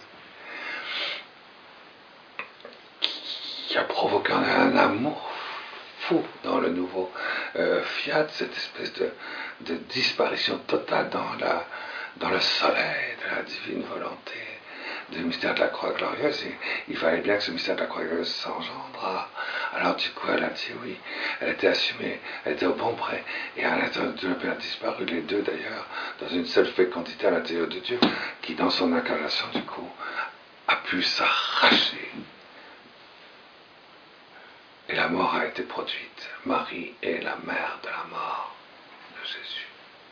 qui a provoqué un amour fou dans le nouveau euh, fiat, cette espèce de, de disparition totale dans, la, dans le soleil de la divine volonté, du mystère de la croix glorieuse. Et il fallait bien que ce mystère de la croix glorieuse s'engendre. Alors du coup elle a dit oui, elle était assumée, elle était au bon près, et à l'intérieur de Dieu le Père disparu, les deux d'ailleurs, dans une seule fécondité à l'intérieur de Dieu, qui dans son incarnation du coup a pu s'arracher Et la mort a été produite. Marie est la mère de la mort de Jésus.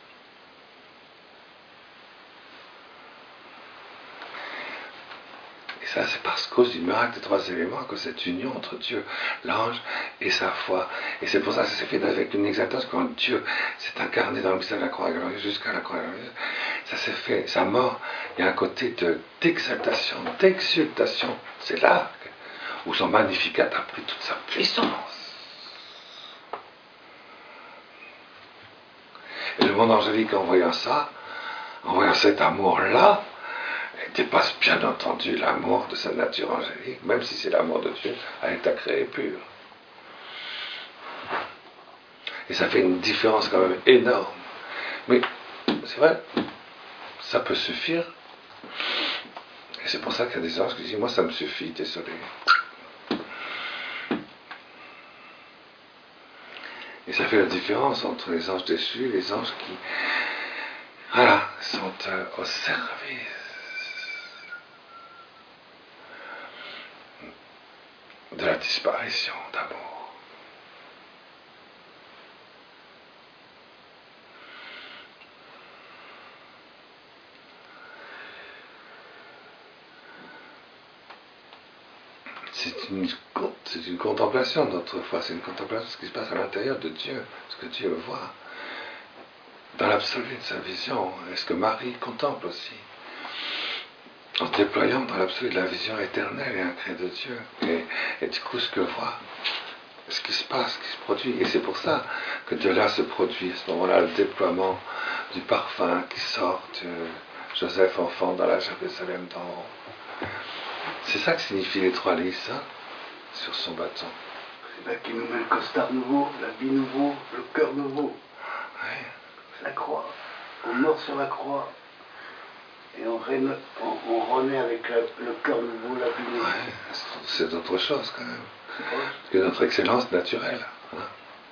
Et ça, c'est parce cause du miracle des trois éléments, que cette union entre Dieu, l'ange et sa foi. Et c'est pour ça que ça s'est fait avec une exaltation, quand Dieu s'est incarné dans le mystère de la croix glorieuse, jusqu'à la croix glorieuse. Ça s'est fait, sa mort, il y a un côté de, d'exaltation, d'exultation. C'est là où son Magnificat a pris toute sa puissance. Et le monde angélique, en voyant ça, en voyant cet amour-là, dépasse bien entendu l'amour de sa nature angélique, même si c'est l'amour de Dieu à l'état créé pur. Et ça fait une différence quand même énorme. Mais c'est vrai, ça peut suffire. Et c'est pour ça qu'il y a des anges qui disent, moi ça me suffit, désolé. Et ça fait la différence entre les anges déchus et les anges qui, voilà, sont euh, au service de la disparition d'amour. C'est une, c'est une contemplation de notre foi, c'est une contemplation de ce qui se passe à l'intérieur de Dieu, ce que Dieu voit, dans l'absolu de sa vision, et ce que Marie contemple aussi, en se déployant dans l'absolu de la vision éternelle et incrée de Dieu, et, et du coup ce que voit, ce qui se passe, ce qui se produit, et c'est pour ça que de là se produit à ce moment-là le déploiement du parfum qui sort de Joseph enfant dans la Jérusalem d'en haut. C'est ça que signifie les trois lys, hein, sur son bâton. C'est là qu'il nous met le costard nouveau, l'habit nouveau, le cœur nouveau. Ouais. La croix. On meurt sur la croix. Et on, renaît, on, on renaît avec la, le cœur nouveau, l'habit nouveau. Ouais, c'est autre chose quand même. C'est vrai. Que notre excellence naturelle. Hein.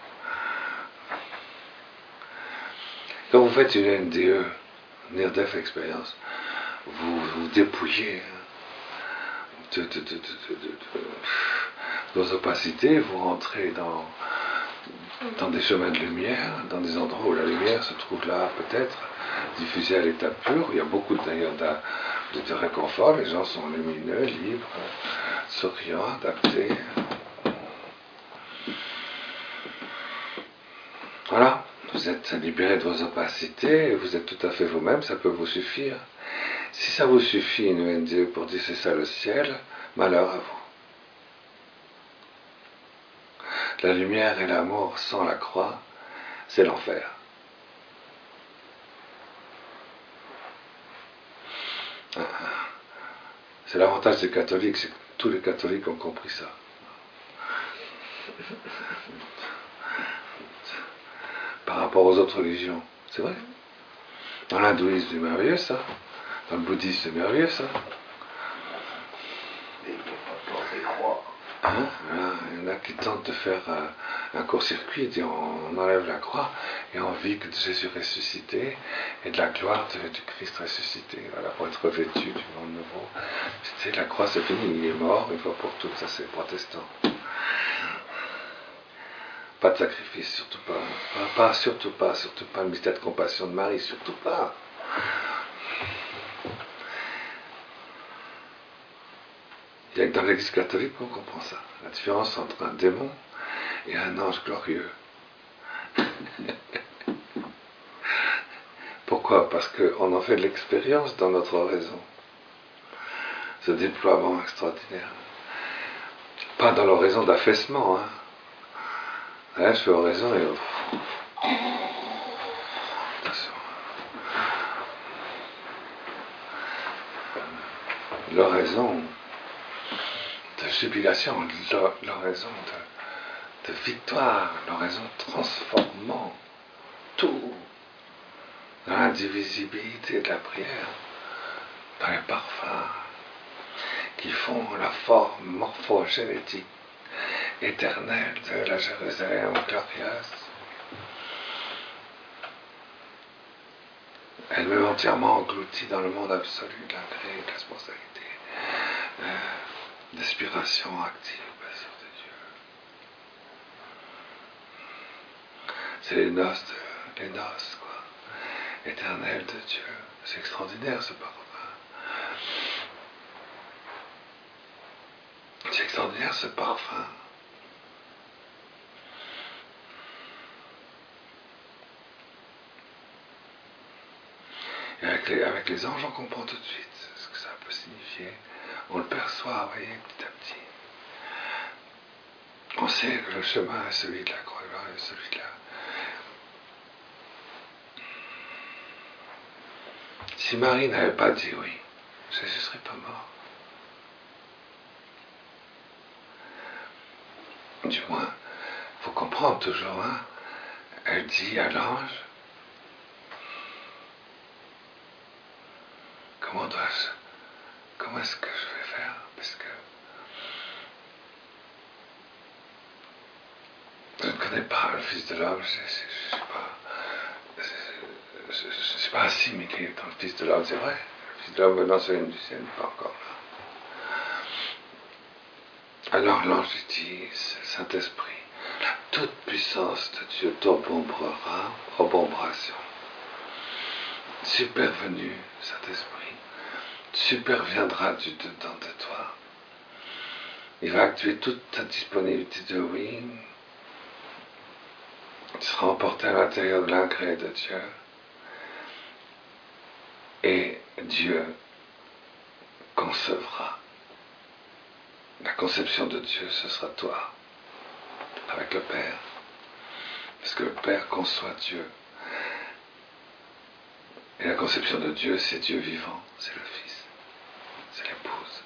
Quand vous faites une N D E, Near Death Experience, vous vous dépouillez de, de, de, de, de, de, de nos opacités, vous rentrez dans, dans des chemins de lumière, dans des endroits où la lumière se trouve là, peut-être, diffusée à l'état pur. Il y a beaucoup d'ailleurs de, de réconfort, les gens sont lumineux, libres, souriants, adaptés. Voilà, vous êtes libérés de vos opacités, vous êtes tout à fait vous-même, ça peut vous suffire. Si ça vous suffit, une N D E, pour dire c'est ça le ciel, malheur à vous. La lumière et l'amour sans la croix, c'est l'enfer. C'est l'avantage des catholiques, c'est que tous les catholiques ont compris ça. Par rapport aux autres religions, c'est vrai. Dans l'hindouisme, c'est merveilleux ça. Dans le bouddhisme, c'est merveilleux ça. Et il n'y a pas peur des croix. Hein, il y en a qui tentent de faire euh, un court-circuit et dire on, on enlève la croix et on vit que de Jésus ressuscité et de la gloire de, du Christ ressuscité, voilà, pour être revêtu du monde nouveau. C'est, la croix c'est fini, il est mort une fois pour toutes, ça c'est protestant. Pas de sacrifice, surtout pas. pas. Pas, surtout pas, surtout pas le mystère de compassion de Marie, surtout pas. Il y a que dans l'Église catholique qu'on comprend ça. La différence entre un démon et un ange glorieux. Pourquoi ? Parce qu'on en fait de l'expérience dans notre raison. Ce déploiement extraordinaire. Pas dans l'oraison d'affaissement. Hein. Là, je fais oraison et... Attention. L'oraison de jubilation, l'oraison de, de victoire, l'oraison transformant tout dans l'indivisibilité de la prière, dans les parfums qui font la forme morphogénétique éternelle de la Jérusalem glorieuse. Elle-même entièrement engloutie dans le monde absolu de l'incré, de la spontanéité, euh, d'inspiration active, bien sûr, de Dieu. C'est les noces, de, les noces, quoi. Éternelles de Dieu. C'est extraordinaire ce parfum. C'est extraordinaire ce parfum. Et avec les, avec les anges, on comprend tout de suite ce que ça peut signifier. On le perçoit, vous voyez, petit à petit. On sait que le chemin est celui de la croix, est celui de la... Si Marie n'avait pas dit oui, Jésus ne serait pas mort. Du moins, il faut comprendre toujours, hein, elle dit à l'ange, comment dois-je, comment est-ce que je vais faire? Parce que je ne connais pas le Fils de l'homme, je ne sais pas, je ne suis pas assimilé dans le Fils de l'homme, c'est vrai. Le Fils de l'homme venant sur une du ciel n'est pas encore là. Alors l'ange dit, Saint-Esprit, la toute puissance de Dieu t'obombrera, obombration. Supervenu, Saint-Esprit, superviendra du dedans de toi. Il va actuer toute ta disponibilité de oui. Tu seras emporté à l'intérieur de l'incré de Dieu. Et Dieu concevra. La conception de Dieu, ce sera toi, avec le Père. Parce que le Père conçoit Dieu. Et la conception de Dieu, c'est Dieu vivant, c'est le Fils, c'est l'épouse.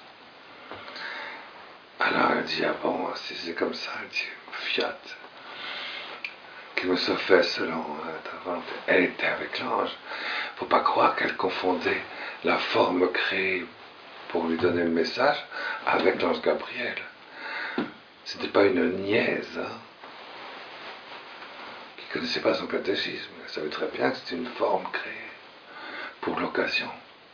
Alors elle dit, ah bon, si c'est comme ça, elle dit, fiat, qu'il me soit fait selon ta volonté. Elle était avec l'ange. Il ne faut pas croire qu'elle confondait la forme créée pour lui donner le message avec l'ange Gabriel. Ce n'était pas une niaise, hein, qui ne connaissait pas son catéchisme. Elle savait très bien que c'était une forme créée pour l'occasion.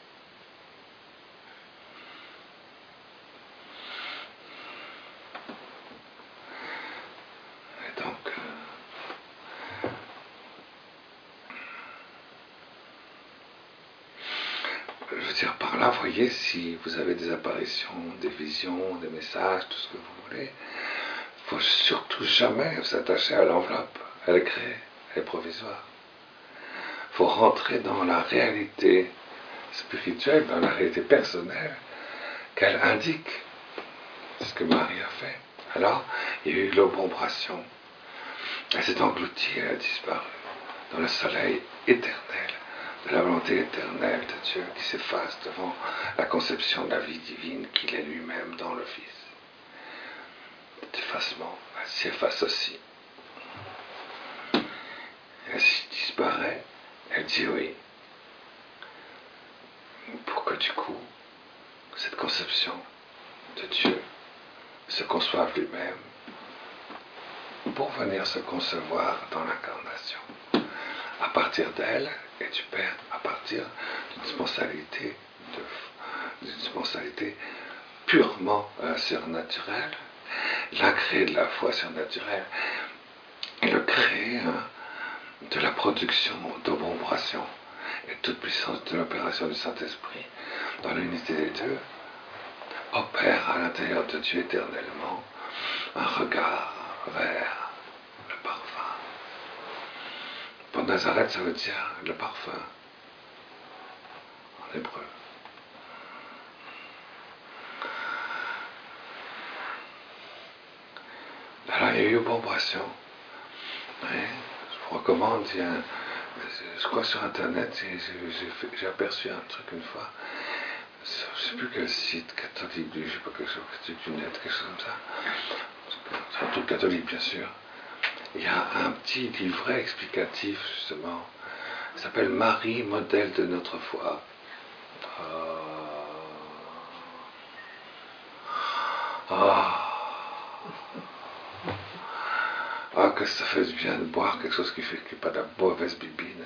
Et donc, euh, je veux dire par là, voyez, si vous avez des apparitions, des visions, des messages, tout ce que vous voulez, il ne faut surtout jamais s'attacher à l'enveloppe. Elle est créée, elle est provisoire. Il faut rentrer dans la réalité spirituelle, dans la réalité personnelle qu'elle indique. C'est ce que Marie a fait. Alors, il y a eu l'obombration. Elle s'est engloutie, elle a disparu dans le soleil éternel de la volonté éternelle de Dieu qui s'efface devant la conception de la vie divine qu'il est lui-même dans le Fils. Cet effacement, elle s'y efface aussi. Elle disparaît, elle dit oui. Pour que du coup, cette conception de Dieu se conçoive lui-même pour venir se concevoir dans l'incarnation. À partir d'elle et du Père, à partir d'une spontanéité, de, d'une spontanéité purement euh, surnaturelle, l'incréé de la foi surnaturelle et le créé hein, de la production d'obombration et toute puissance de l'opération du Saint-Esprit dans l'unité des deux opère à l'intérieur de Dieu éternellement un regard vers le parfum. Pour Nazareth, ça veut dire le parfum en hébreu. Alors il y a eu obombration. Oui, je vous recommande, il y a un, je crois sur internet, j'ai, j'ai, j'ai aperçu un truc une fois, je ne sais plus quel site catholique, je ne sais pas quelque chose, du net, quelque chose comme ça. C'est un truc catholique bien sûr. Il y a un petit livret explicatif justement. Il s'appelle Marie, modèle de notre foi. Euh... Ah. Ah, que ça fait du bien de boire quelque chose qui fait qui n'est pas de la mauvaise bibine.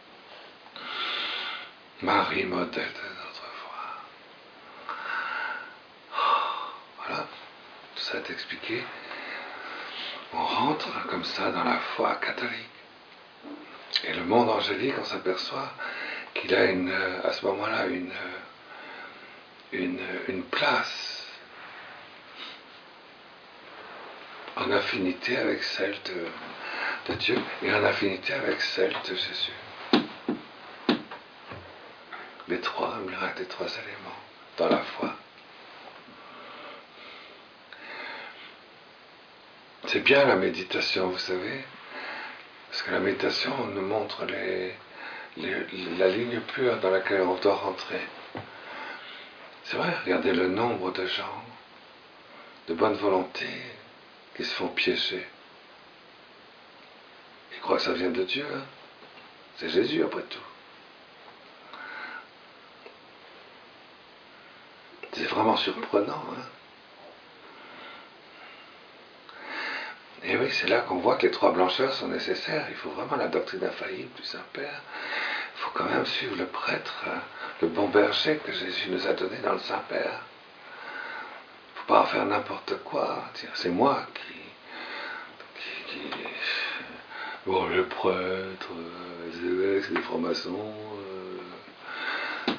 Marie, modèle de notre foi. Voilà, tout ça est expliqué. On rentre comme ça dans la foi catholique. Et le monde angélique, on s'aperçoit qu'il a une, à ce moment-là une, une, une place en affinité avec celle de, de Dieu et en affinité avec celle de Jésus. Les trois miracles, les trois éléments dans la foi. C'est bien la méditation, vous savez, parce que la méditation nous montre les, les, la ligne pure dans laquelle on doit rentrer. C'est vrai, regardez le nombre de gens de bonne volonté qui se font piéger. Ils croient que ça vient de Dieu, hein. C'est Jésus après tout. C'est vraiment surprenant, hein. Et oui, c'est là qu'on voit que les trois blancheurs sont nécessaires. Il faut vraiment la doctrine infaillible du Saint-Père. Il faut quand même suivre le prêtre, le bon berger que Jésus nous a donné dans le Saint-Père. Il ne faut pas en faire n'importe quoi. Dire, c'est moi qui, qui, qui... Bon, le prêtre, les évêques, c'est des francs-maçons. Euh...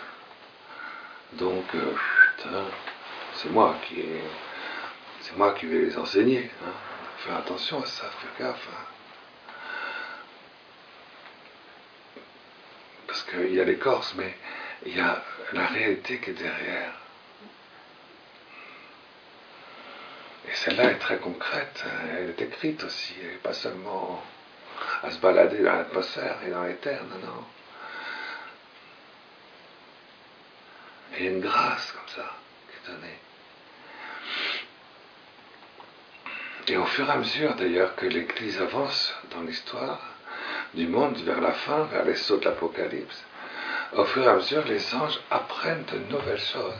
Donc, euh, putain, c'est moi qui ai... C'est moi qui vais les enseigner. Hein. Faire attention à ça, faire gaffe. Hein. Parce qu'il y a l'écorce, mais il y a la réalité qui est derrière. Et celle-là est très concrète. Hein. Elle est écrite aussi. Elle n'est pas seulement à se balader dans l'atmosphère et dans l'éther. Non, non. Il y a une grâce comme ça qui est donnée. Et au fur et à mesure d'ailleurs que l'Église avance dans l'histoire du monde vers la fin, vers les sauts de l'Apocalypse, au fur et à mesure les anges apprennent de nouvelles choses.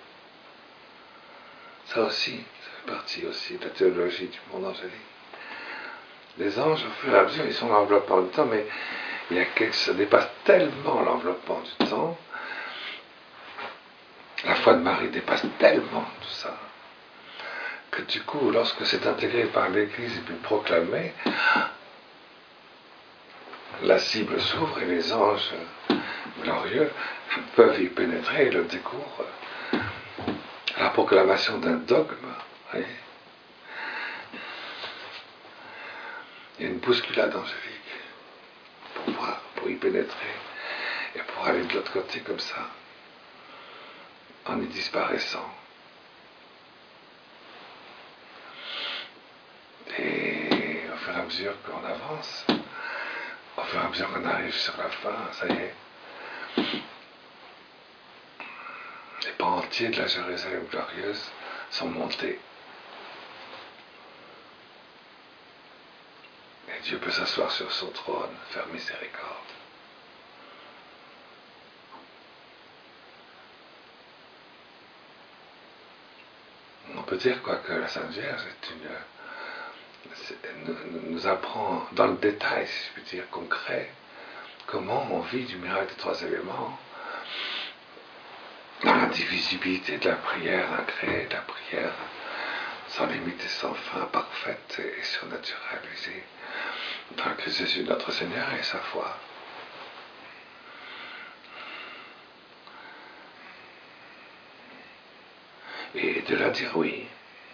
Ça aussi, ça fait partie aussi de la théologie du monde angélique. Les anges, au fur et à mesure, ils sont l'enveloppement du temps, mais il y a quelque chose, ça dépasse tellement l'enveloppement du temps, la foi de Marie dépasse tellement tout ça, que du coup, lorsque c'est intégré par l'Église et puis proclamé, la cible s'ouvre et les anges glorieux peuvent y pénétrer et le découvrent. La proclamation d'un dogme, voyez. Il y a une bousculade angélique pour voir, pour y pénétrer et pour aller de l'autre côté comme ça, en y disparaissant. Et au fur et à mesure qu'on avance, au fur et à mesure qu'on arrive sur la fin, ça y est, les pans entiers de la Jérusalem glorieuse sont montés. Et Dieu peut s'asseoir sur son trône, faire miséricorde. On peut dire quoi que la Sainte Vierge est une... nous apprend dans le détail, si je puis dire, concret, comment on vit du miracle des trois éléments, dans la divisibilité de la prière incréée, de la prière sans limite et sans fin, parfaite et surnaturelle, dans le Christ Jésus notre Seigneur et sa foi. Et de là dire oui.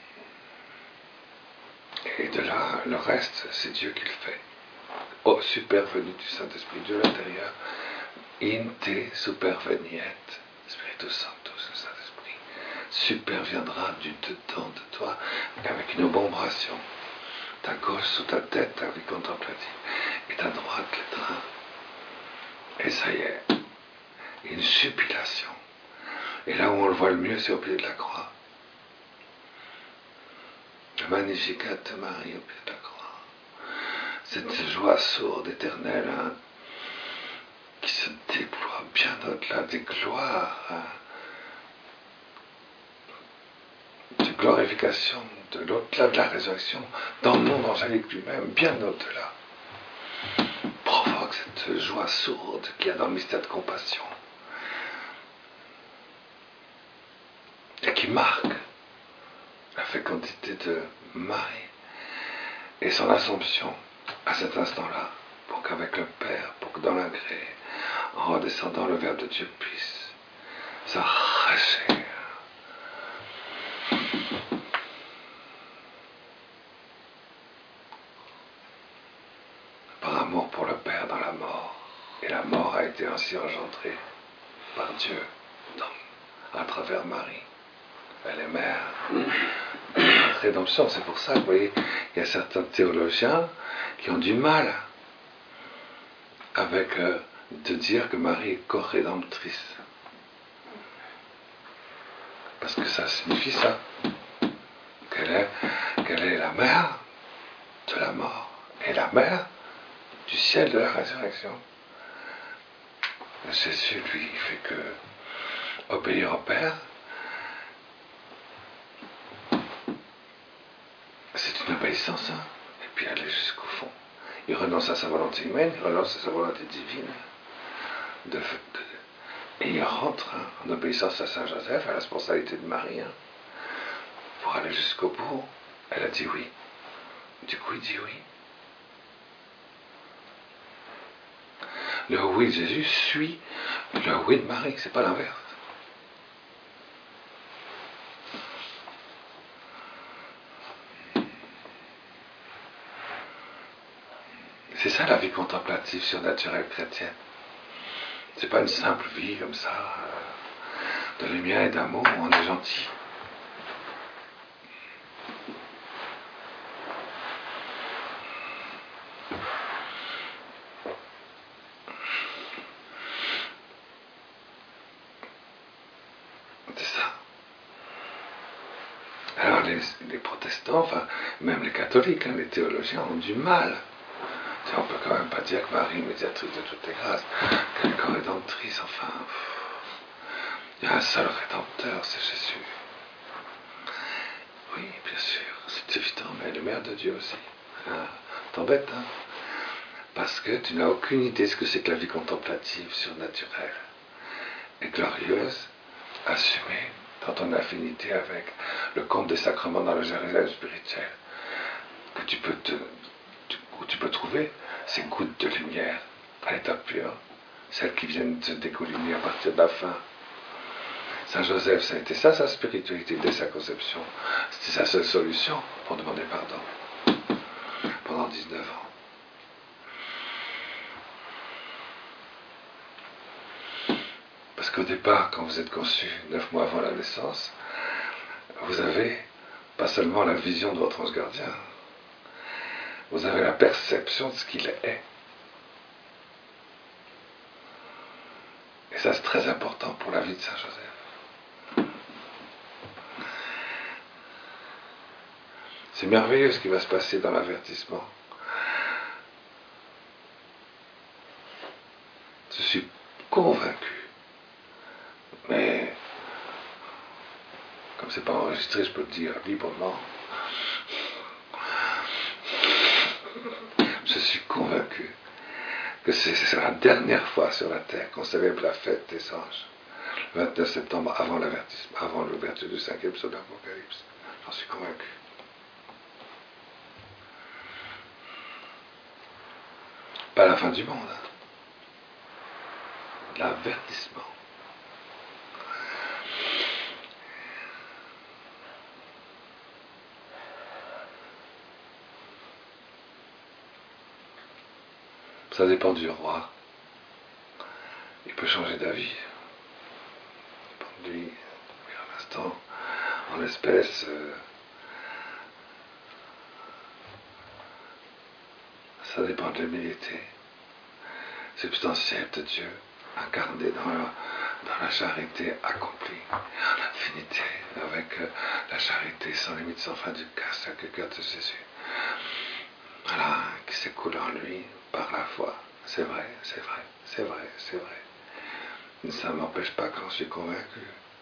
Et de là, le reste, c'est Dieu qui le fait. Ô supervenu du Saint-Esprit de l'intérieur, in te superveniet, Spiritus Sanctus, le Saint-Esprit, superviendra du dedans de toi, avec une ombration, ta gauche sous ta tête, ta vie contemplative, et ta droite les trains. Et ça y est, une jubilation. Et là où on le voit le mieux, c'est au pied de la croix. Le Magnificat de Marie au pied de la croix. Cette joie sourde, éternelle, hein, qui se déploie bien au-delà des gloires, hein, de glorification, de l'au-delà de la résurrection, dans le monde angélique lui-même, bien au-delà, provoque cette joie sourde qu'il y a dans le mystère de compassion, et qui marque la fécondité de Marie et son assomption à cet instant-là pour qu'avec le Père, pour que dans l'ingré, en redescendant, le Verbe de Dieu puisse s'arracher. Par amour pour le Père dans la mort. Et la mort a été ainsi engendrée par Dieu dans, à travers Marie. Elle est mère. Rédemption, c'est pour ça que vous voyez, il y a certains théologiens qui ont du mal avec euh, de dire que Marie est co-rédemptrice. Parce que ça signifie ça. Qu'elle est, qu'elle est la mère de la mort et la mère du ciel de la résurrection. Jésus, lui, il fait que obéir au Père, c'est une obéissance, hein. Et puis aller jusqu'au fond. Il renonce à sa volonté humaine, il renonce à sa volonté divine. De, de, et il rentre hein, en obéissance à Saint Joseph, à la responsabilité de Marie, hein, pour aller jusqu'au bout. Elle a dit oui. Du coup, il dit oui. Le oui de Jésus suit le oui de Marie, c'est pas l'inverse. C'est ça la vie contemplative surnaturelle chrétienne. C'est pas une simple vie comme ça, euh, de lumière et d'amour, où on est gentil. C'est ça. Alors les, les protestants, enfin même les catholiques, hein, les théologiens ont du mal. On peut quand même pas dire que Marie, médiatrice de toutes les grâces, qu'elle est co-rédemptrice, enfin. Il y a un seul rédempteur, c'est Jésus. Oui, bien sûr, c'est évident, mais le Mère de Dieu aussi. Ah, t'embête, hein? Parce que tu n'as aucune idée de ce que c'est que la vie contemplative, surnaturelle, et glorieuse, assumée dans ton affinité avec le compte des sacrements dans le Jérusalem spirituel, que tu peux te, où tu peux trouver ces gouttes de lumière à l'état pur, celles qui viennent se découliner à partir de la fin. Saint Joseph, ça a été ça sa spiritualité dès sa conception. C'était sa seule solution pour demander pardon pendant dix-neuf ans. Parce qu'au départ, quand vous êtes conçu neuf mois avant la naissance, vous avez pas seulement la vision de votre ange gardien, vous avez la perception de ce qu'il est. Et ça, c'est très important pour la vie de Saint Joseph. C'est merveilleux ce qui va se passer dans l'avertissement. Je suis convaincu. Mais, comme c'est pas enregistré, je peux le dire librement. Je suis convaincu que c'est la dernière fois sur la terre qu'on célèbre la fête des anges. Le vingt-neuf septembre, avant l'avertissement, avant l'ouverture du cinquième psaume de l'Apocalypse. J'en suis convaincu. Pas la fin du monde. Hein. L'avertissement. Ça dépend du roi. Il peut changer d'avis. Ça dépend de lui. Mais à l'instant, en l'espèce, euh, ça dépend de l'humilité substantielle de Dieu, incarnée dans la, dans la charité accomplie, en infinité, avec euh, la charité sans limite, sans fin du cœur de Jésus. Voilà, qui s'écoule en lui par la foi. C'est vrai, c'est vrai, c'est vrai, c'est vrai. Ça ne m'empêche pas quand je suis convaincu.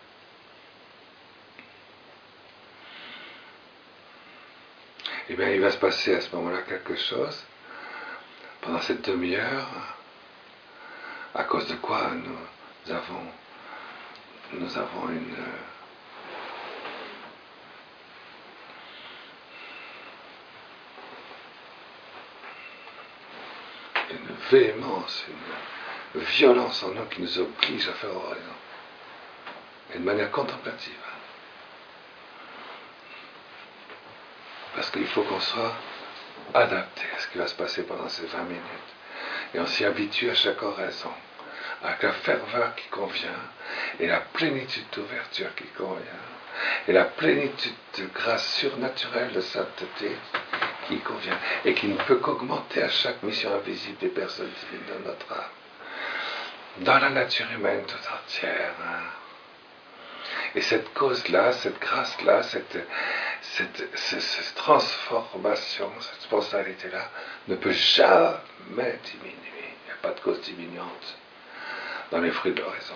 Eh bien, il va se passer à ce moment-là quelque chose, pendant cette demi-heure, à cause de quoi nous, nous avons, nous avons une... une véhémence, une violence en nous qui nous oblige à faire oraison. Et de manière contemplative. Parce qu'il faut qu'on soit adapté à ce qui va se passer pendant ces vingt minutes. Et on s'y habitue à chaque oraison, avec la ferveur qui convient, et la plénitude d'ouverture qui convient, et la plénitude de grâce surnaturelle de sainteté qui convient, et qui ne peut qu'augmenter à chaque mission invisible des personnes divines de notre âme, dans la nature humaine tout entière. Et cette cause-là, cette grâce-là, cette, cette, cette, cette transformation, cette spontanéité-là, ne peut jamais diminuer. Il n'y a pas de cause diminuante dans les fruits de l'oraison.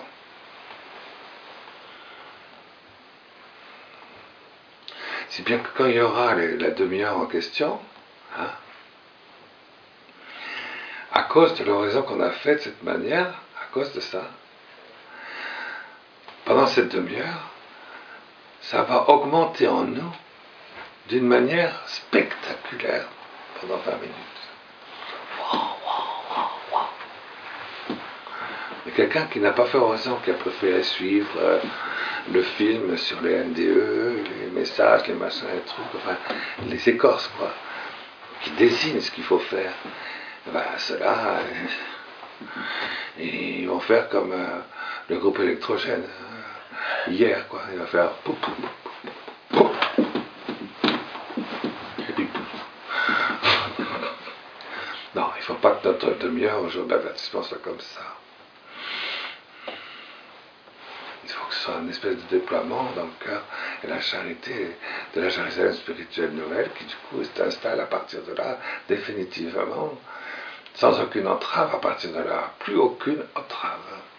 Si bien que quand il y aura les, la demi-heure en question, hein, à cause de l'oraison qu'on a faite de cette manière, à cause de ça, pendant cette demi-heure, ça va augmenter en nous d'une manière spectaculaire pendant vingt minutes. Wow, wow, wow, wow. Mais quelqu'un qui n'a pas fait oraison, qui a préféré suivre euh, le film sur les N D E, les messages, les machins, les trucs, enfin, les écorces, quoi, qui désignent ce qu'il faut faire, ben, ceux-là, euh, ils vont faire comme euh, le groupe électrogène. Hier, quoi, il va faire pouf, pouf, pouf, pouf. Et puis pouf. Non, il ne faut pas que notre demi-heure au jour de l'avertissement soit comme ça. Il faut que ce soit une espèce de déploiement dans le cœur et la charité de la Jérusalem spirituelle nouvelle qui du coup s'installe à partir de là, définitivement, sans aucune entrave à partir de là, plus aucune entrave.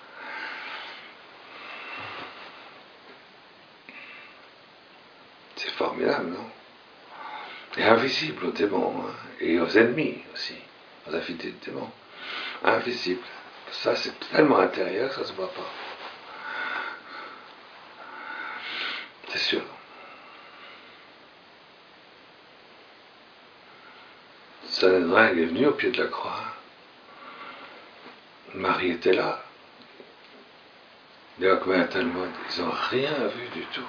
C'est formidable, non? Et invisible aux démons, hein, et aux ennemis aussi, aux affinités de démons. Invisible. Ça, c'est tellement intérieur que ça ne se voit pas. C'est sûr. Sanhédrin est venu au pied de la croix. Marie était là. Les Hokmah et Talmud, ils n'ont rien vu du tout.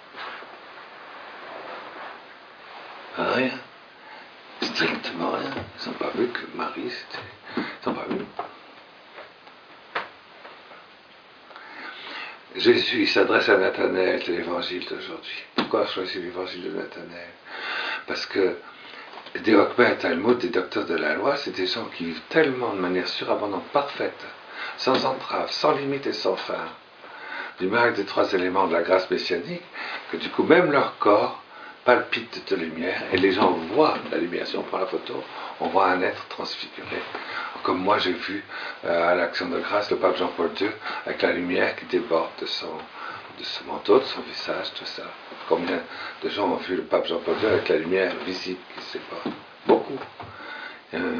Rien. Strictement rien. Ils n'ont pas vu que Marie, c'était... Ils n'ont pas vu. Jésus, il s'adresse à Nathanaël de l'évangile d'aujourd'hui. Pourquoi choisir l'évangile de Nathanaël? Parce que des Hokmah et Talmud, des docteurs de la loi, c'est des gens qui vivent tellement de manière surabondante, parfaite, sans entrave, sans limite et sans fin, du miracle des trois éléments de la grâce messianique, que du coup, même leur corps palpite de lumière, et les gens voient la lumière. Si on prend la photo, on voit un être transfiguré. Comme moi, j'ai vu euh, à l'Action de grâce le pape Jean-Paul deux, avec la lumière qui déborde de son, de son manteau, de son visage, tout ça. Combien de gens ont vu le pape Jean-Paul deux avec la lumière visible qui déborde? Beaucoup. Euh,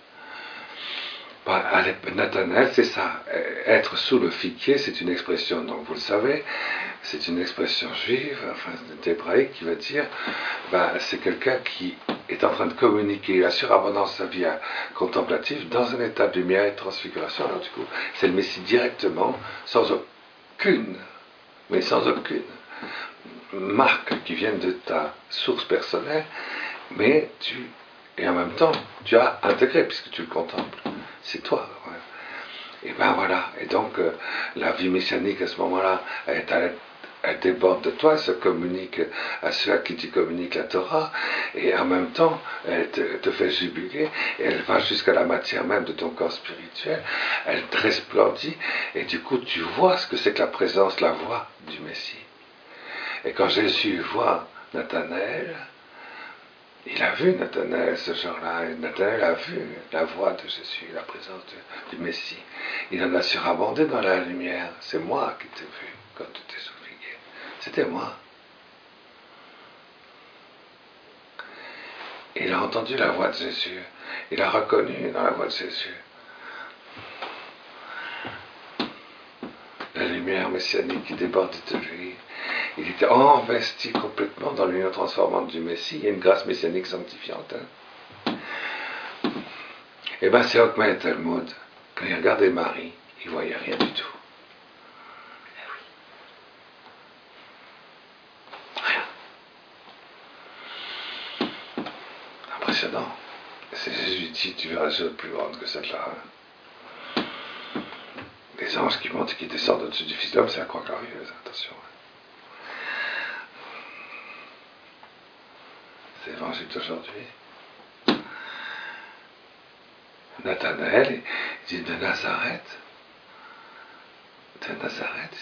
Nathanaël, c'est ça. Être sous le figuier, c'est une expression, donc vous le savez, c'est une expression juive, enfin hébraïque, qui va dire, ben, c'est quelqu'un qui est en train de communiquer la surabondance de sa vie contemplative dans un état de lumière et de transfiguration. Alors du coup, c'est le Messie directement, sans aucune, mais sans aucune marque qui vienne de ta source personnelle, mais tu, et en même temps, tu as intégré, puisque tu le contemples. C'est toi. Ouais. Et ben voilà. Et donc, euh, la vie messianique à ce moment-là, elle, elle, elle déborde de toi, elle se communique à ceux à qui tu communiques la Torah, et en même temps, elle te, te fait jubiler, et elle va jusqu'à la matière même de ton corps spirituel, elle te resplendit, et du coup, tu vois ce que c'est que la présence, la voix du Messie. Et quand Jésus voit Nathanaël, il a vu Nathanaël ce jour-là, et Nathanaël a vu la voix de Jésus, la présence de, du Messie. Il en a surabondé dans la lumière. C'est moi qui t'ai vu quand tu t'es sous le figuier. C'était moi. Et il a entendu la voix de Jésus. Il a reconnu dans la voix de Jésus la lumière messianique qui déborde de lui. Il était investi complètement dans l'union transformante du Messie. Il y a une grâce messianique sanctifiante. Hein. Et bien c'est Hockman et Talmud, quand il regardait Marie, il ne voyait rien du tout. Rien. Impressionnant. C'est Jésus dit, tu verras des choses plus grandes que celle-là. Les anges qui montent et qui descendent au-dessus du Fils de l'homme, c'est la croix glorieuse, attention. C'est l'évangile d'aujourd'hui. Nathanaël, il dit de Nazareth. De Nazareth.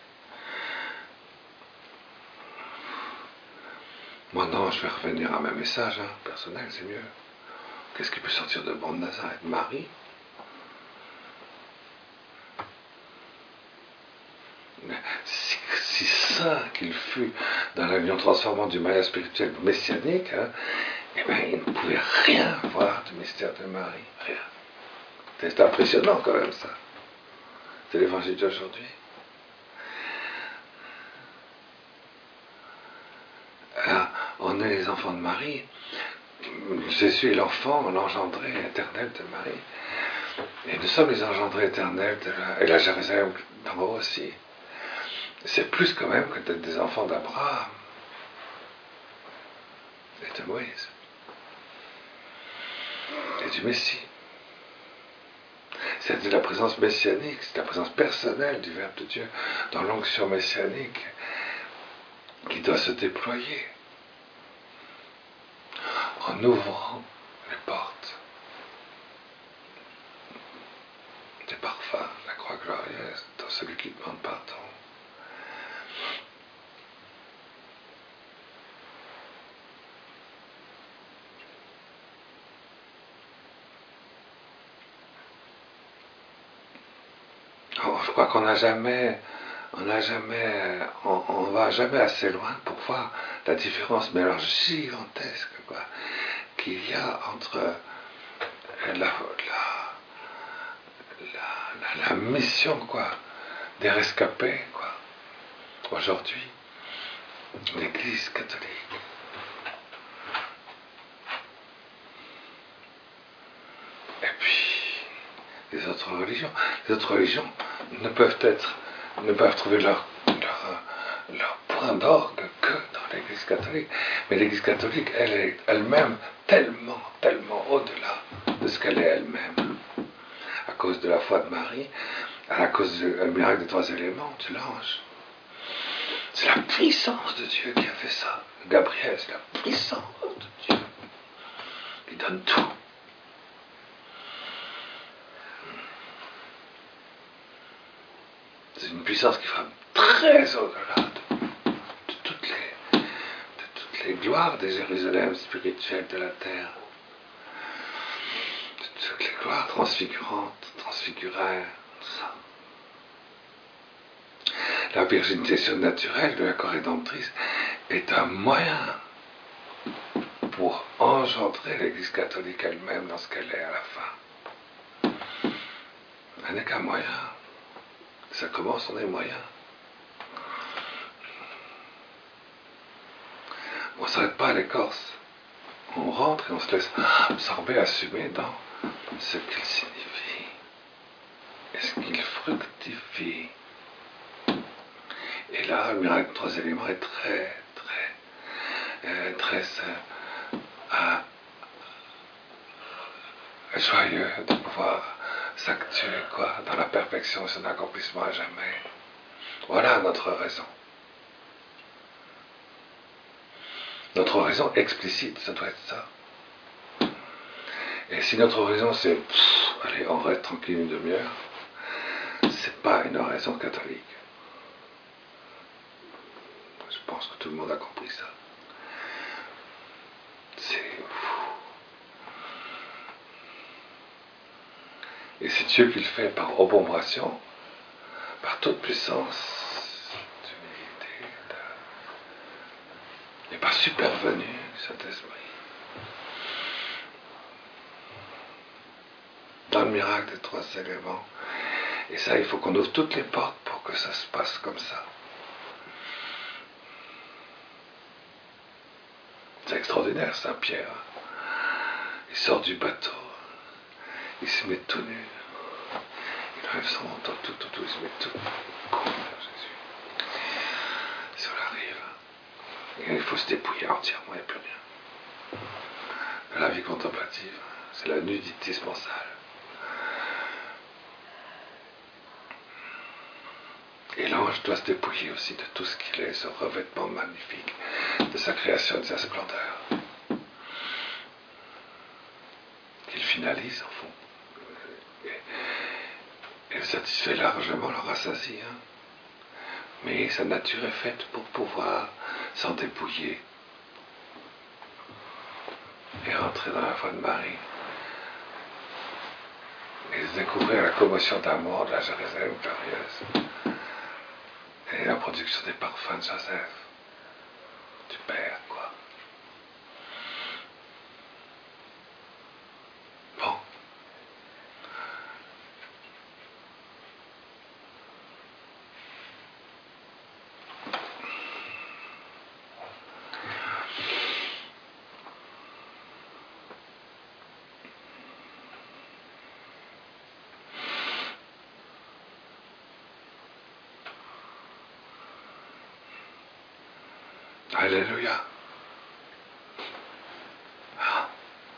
Moi non, je vais revenir à mes messages, hein, personnel, c'est mieux. Qu'est-ce qui peut sortir de bon de Nazareth? Marie. Si, si saint qu'il fut dans la l'union transformante du mariage spirituel messianique, hein, eh bien, il ne pouvait rien voir du mystère de Marie. Rien. C'est impressionnant quand même ça. C'est l'évangile d'aujourd'hui. Alors, on est les enfants de Marie. Jésus est l'enfant, l'engendré éternel de Marie. Et nous sommes les engendrés éternels de la, et la Jérusalem d'en haut aussi. C'est plus quand même que d'être des enfants d'Abraham et de Moïse et du Messie. C'est la présence messianique, c'est la présence personnelle du Verbe de Dieu dans l'onction messianique qui doit se déployer en ouvrant les portes des parfums, la croix glorieuse dans celui qui demande pardon. Je crois qu'on n'a jamais, on n'a jamais, on, on va jamais assez loin pour voir la différence, mais alors gigantesque, quoi, qu'il y a entre la, la, la, la, la mission, quoi, des rescapés, quoi, aujourd'hui, l'Église catholique. Et puis, les autres religions, les autres religions ne peuvent être, ne peuvent trouver leur, leur, leur point d'orgue que dans l'Église catholique. Mais l'Église catholique, elle est elle-même tellement, tellement au-delà de ce qu'elle est elle-même. À cause de la foi de Marie, à cause du miracle des trois éléments, de l'ange. C'est la puissance de Dieu qui a fait ça. Gabriel, c'est la puissance de Dieu qui donne tout. C'est une puissance qui frappe très au-delà de, de, toutes les, de toutes les gloires des Jérusalem spirituelles de la terre. De toutes les gloires transfigurantes, transfiguraires, tout ça. La virginité surnaturelle de la co-rédemptrice est un moyen pour engendrer l'Église catholique elle-même dans ce qu'elle est à la fin. Elle n'est qu'un moyen. Ça commence, on est moyen. On ne s'arrête pas à l'écorce. On rentre et on se laisse absorber, assumer dans ce qu'il signifie et ce qu'il fructifie. Et là, le miracle des trois éléments est très, très, euh, très euh, euh, joyeux de pouvoir s'actuer, quoi, dans la perfection de son accomplissement à jamais. Voilà notre raison. Notre raison explicite, ça doit être ça. Et si notre raison c'est, pff, allez, on reste tranquille une demi-heure, c'est pas une raison catholique. Je pense que tout le monde a compris ça. C'est fou. Et c'est Dieu qui le fait par obombration, par toute puissance d'humilité, de... et par supervenue du Saint-Esprit. Dans le miracle des trois éléments. Et ça, il faut qu'on ouvre toutes les portes pour que ça se passe comme ça. C'est extraordinaire, Saint-Pierre. Il sort du bateau. il se met tout nu. Il enlève son manteau tout, tout, tout, il se met tout court vers Jésus. Sur la rive. Et il faut se dépouiller entièrement, il n'y a plus rien. La vie contemplative, c'est la nudité sponsale. Et l'ange doit se dépouiller aussi de tout ce qu'il est, ce revêtement magnifique de sa création, de sa splendeur. Qu'il finalise, en fond. Et, et le satisfait largement, le rassasie. Hein. Mais sa nature est faite pour pouvoir s'en dépouiller et rentrer dans la foi de Marie. Et découvrir la commotion d'amour de la Jérusalem glorieuse. Et la production des parfums de Joseph, du Père, quoi. Bon. Alléluia. Ah.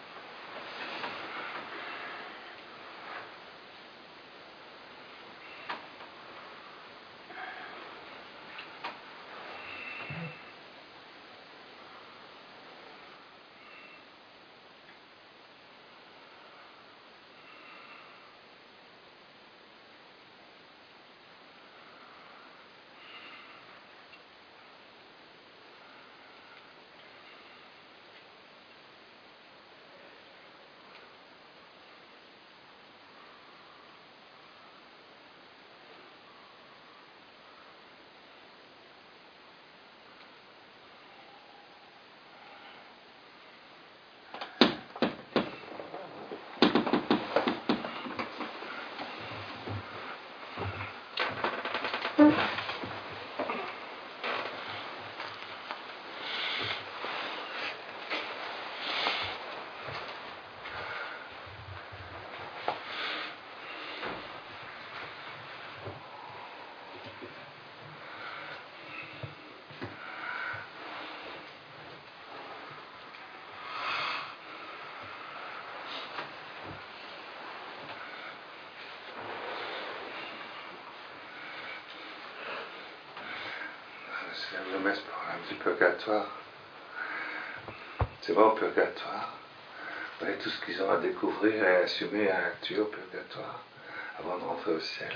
C'est le messe pour un petit purgatoire. C'est vraiment purgatoire. Vous voyez tout ce qu'ils ont à découvrir et à assumer et à actuer au purgatoire avant de rentrer au ciel.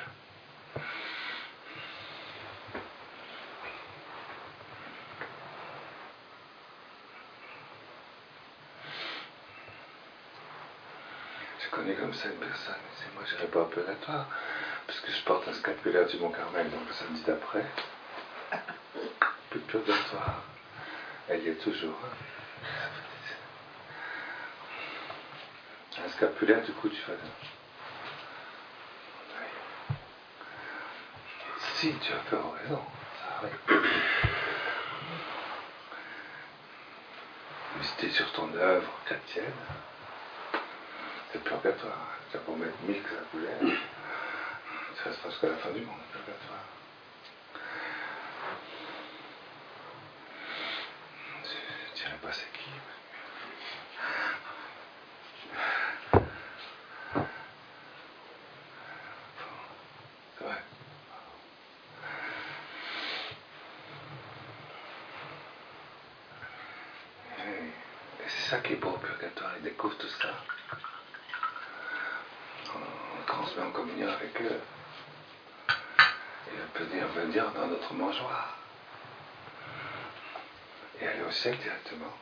J'ai connu comme ça une personne, il dit, moi j'irai pas au purgatoire, parce que je porte un scapulaire du Mont Carmel, donc le samedi d'après, plus de purgatoire. Elle y est toujours. Hein. Un scapulaire, du coup, tu fais. Si, tu as peur, raison. Ça arrive. Mais si tu es sur ton œuvre chrétienne, c'est le purgatoire. Tu as pour mettre mille scapulaires, tu resteras jusqu'à la fin du monde, le purgatoire. Je dirais pas c'est qui. C'est vrai. Et c'est ça qui est beau au purgatoire, ils découvrent tout ça. Quand on se met en communion avec eux, et on peut venir, venir dans notre mangeoire. Et aller au ciel directement.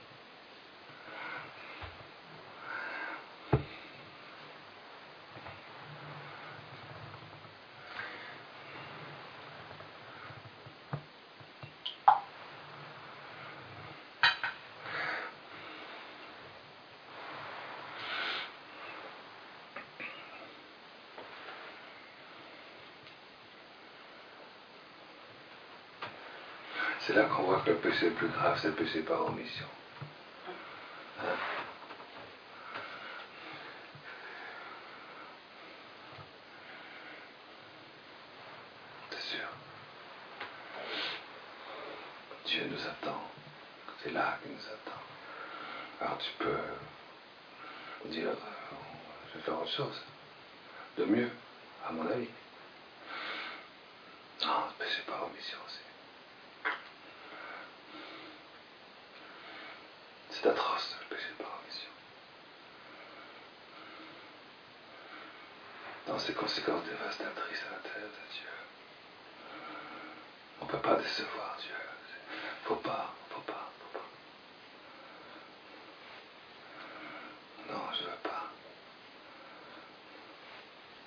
C'est là qu'on voit que le péché le plus grave, c'est le péché par omission. Hein? Dieu nous attend. C'est là qu'il nous attend. Alors tu peux dire, euh, je vais faire autre chose, de mieux, à mon avis. Non, le péché par omission aussi. C'est atroce, le péché par omission. Dans ses conséquences dévastatrices à l'intérieur de Dieu. On ne peut pas décevoir Dieu. Il ne faut pas.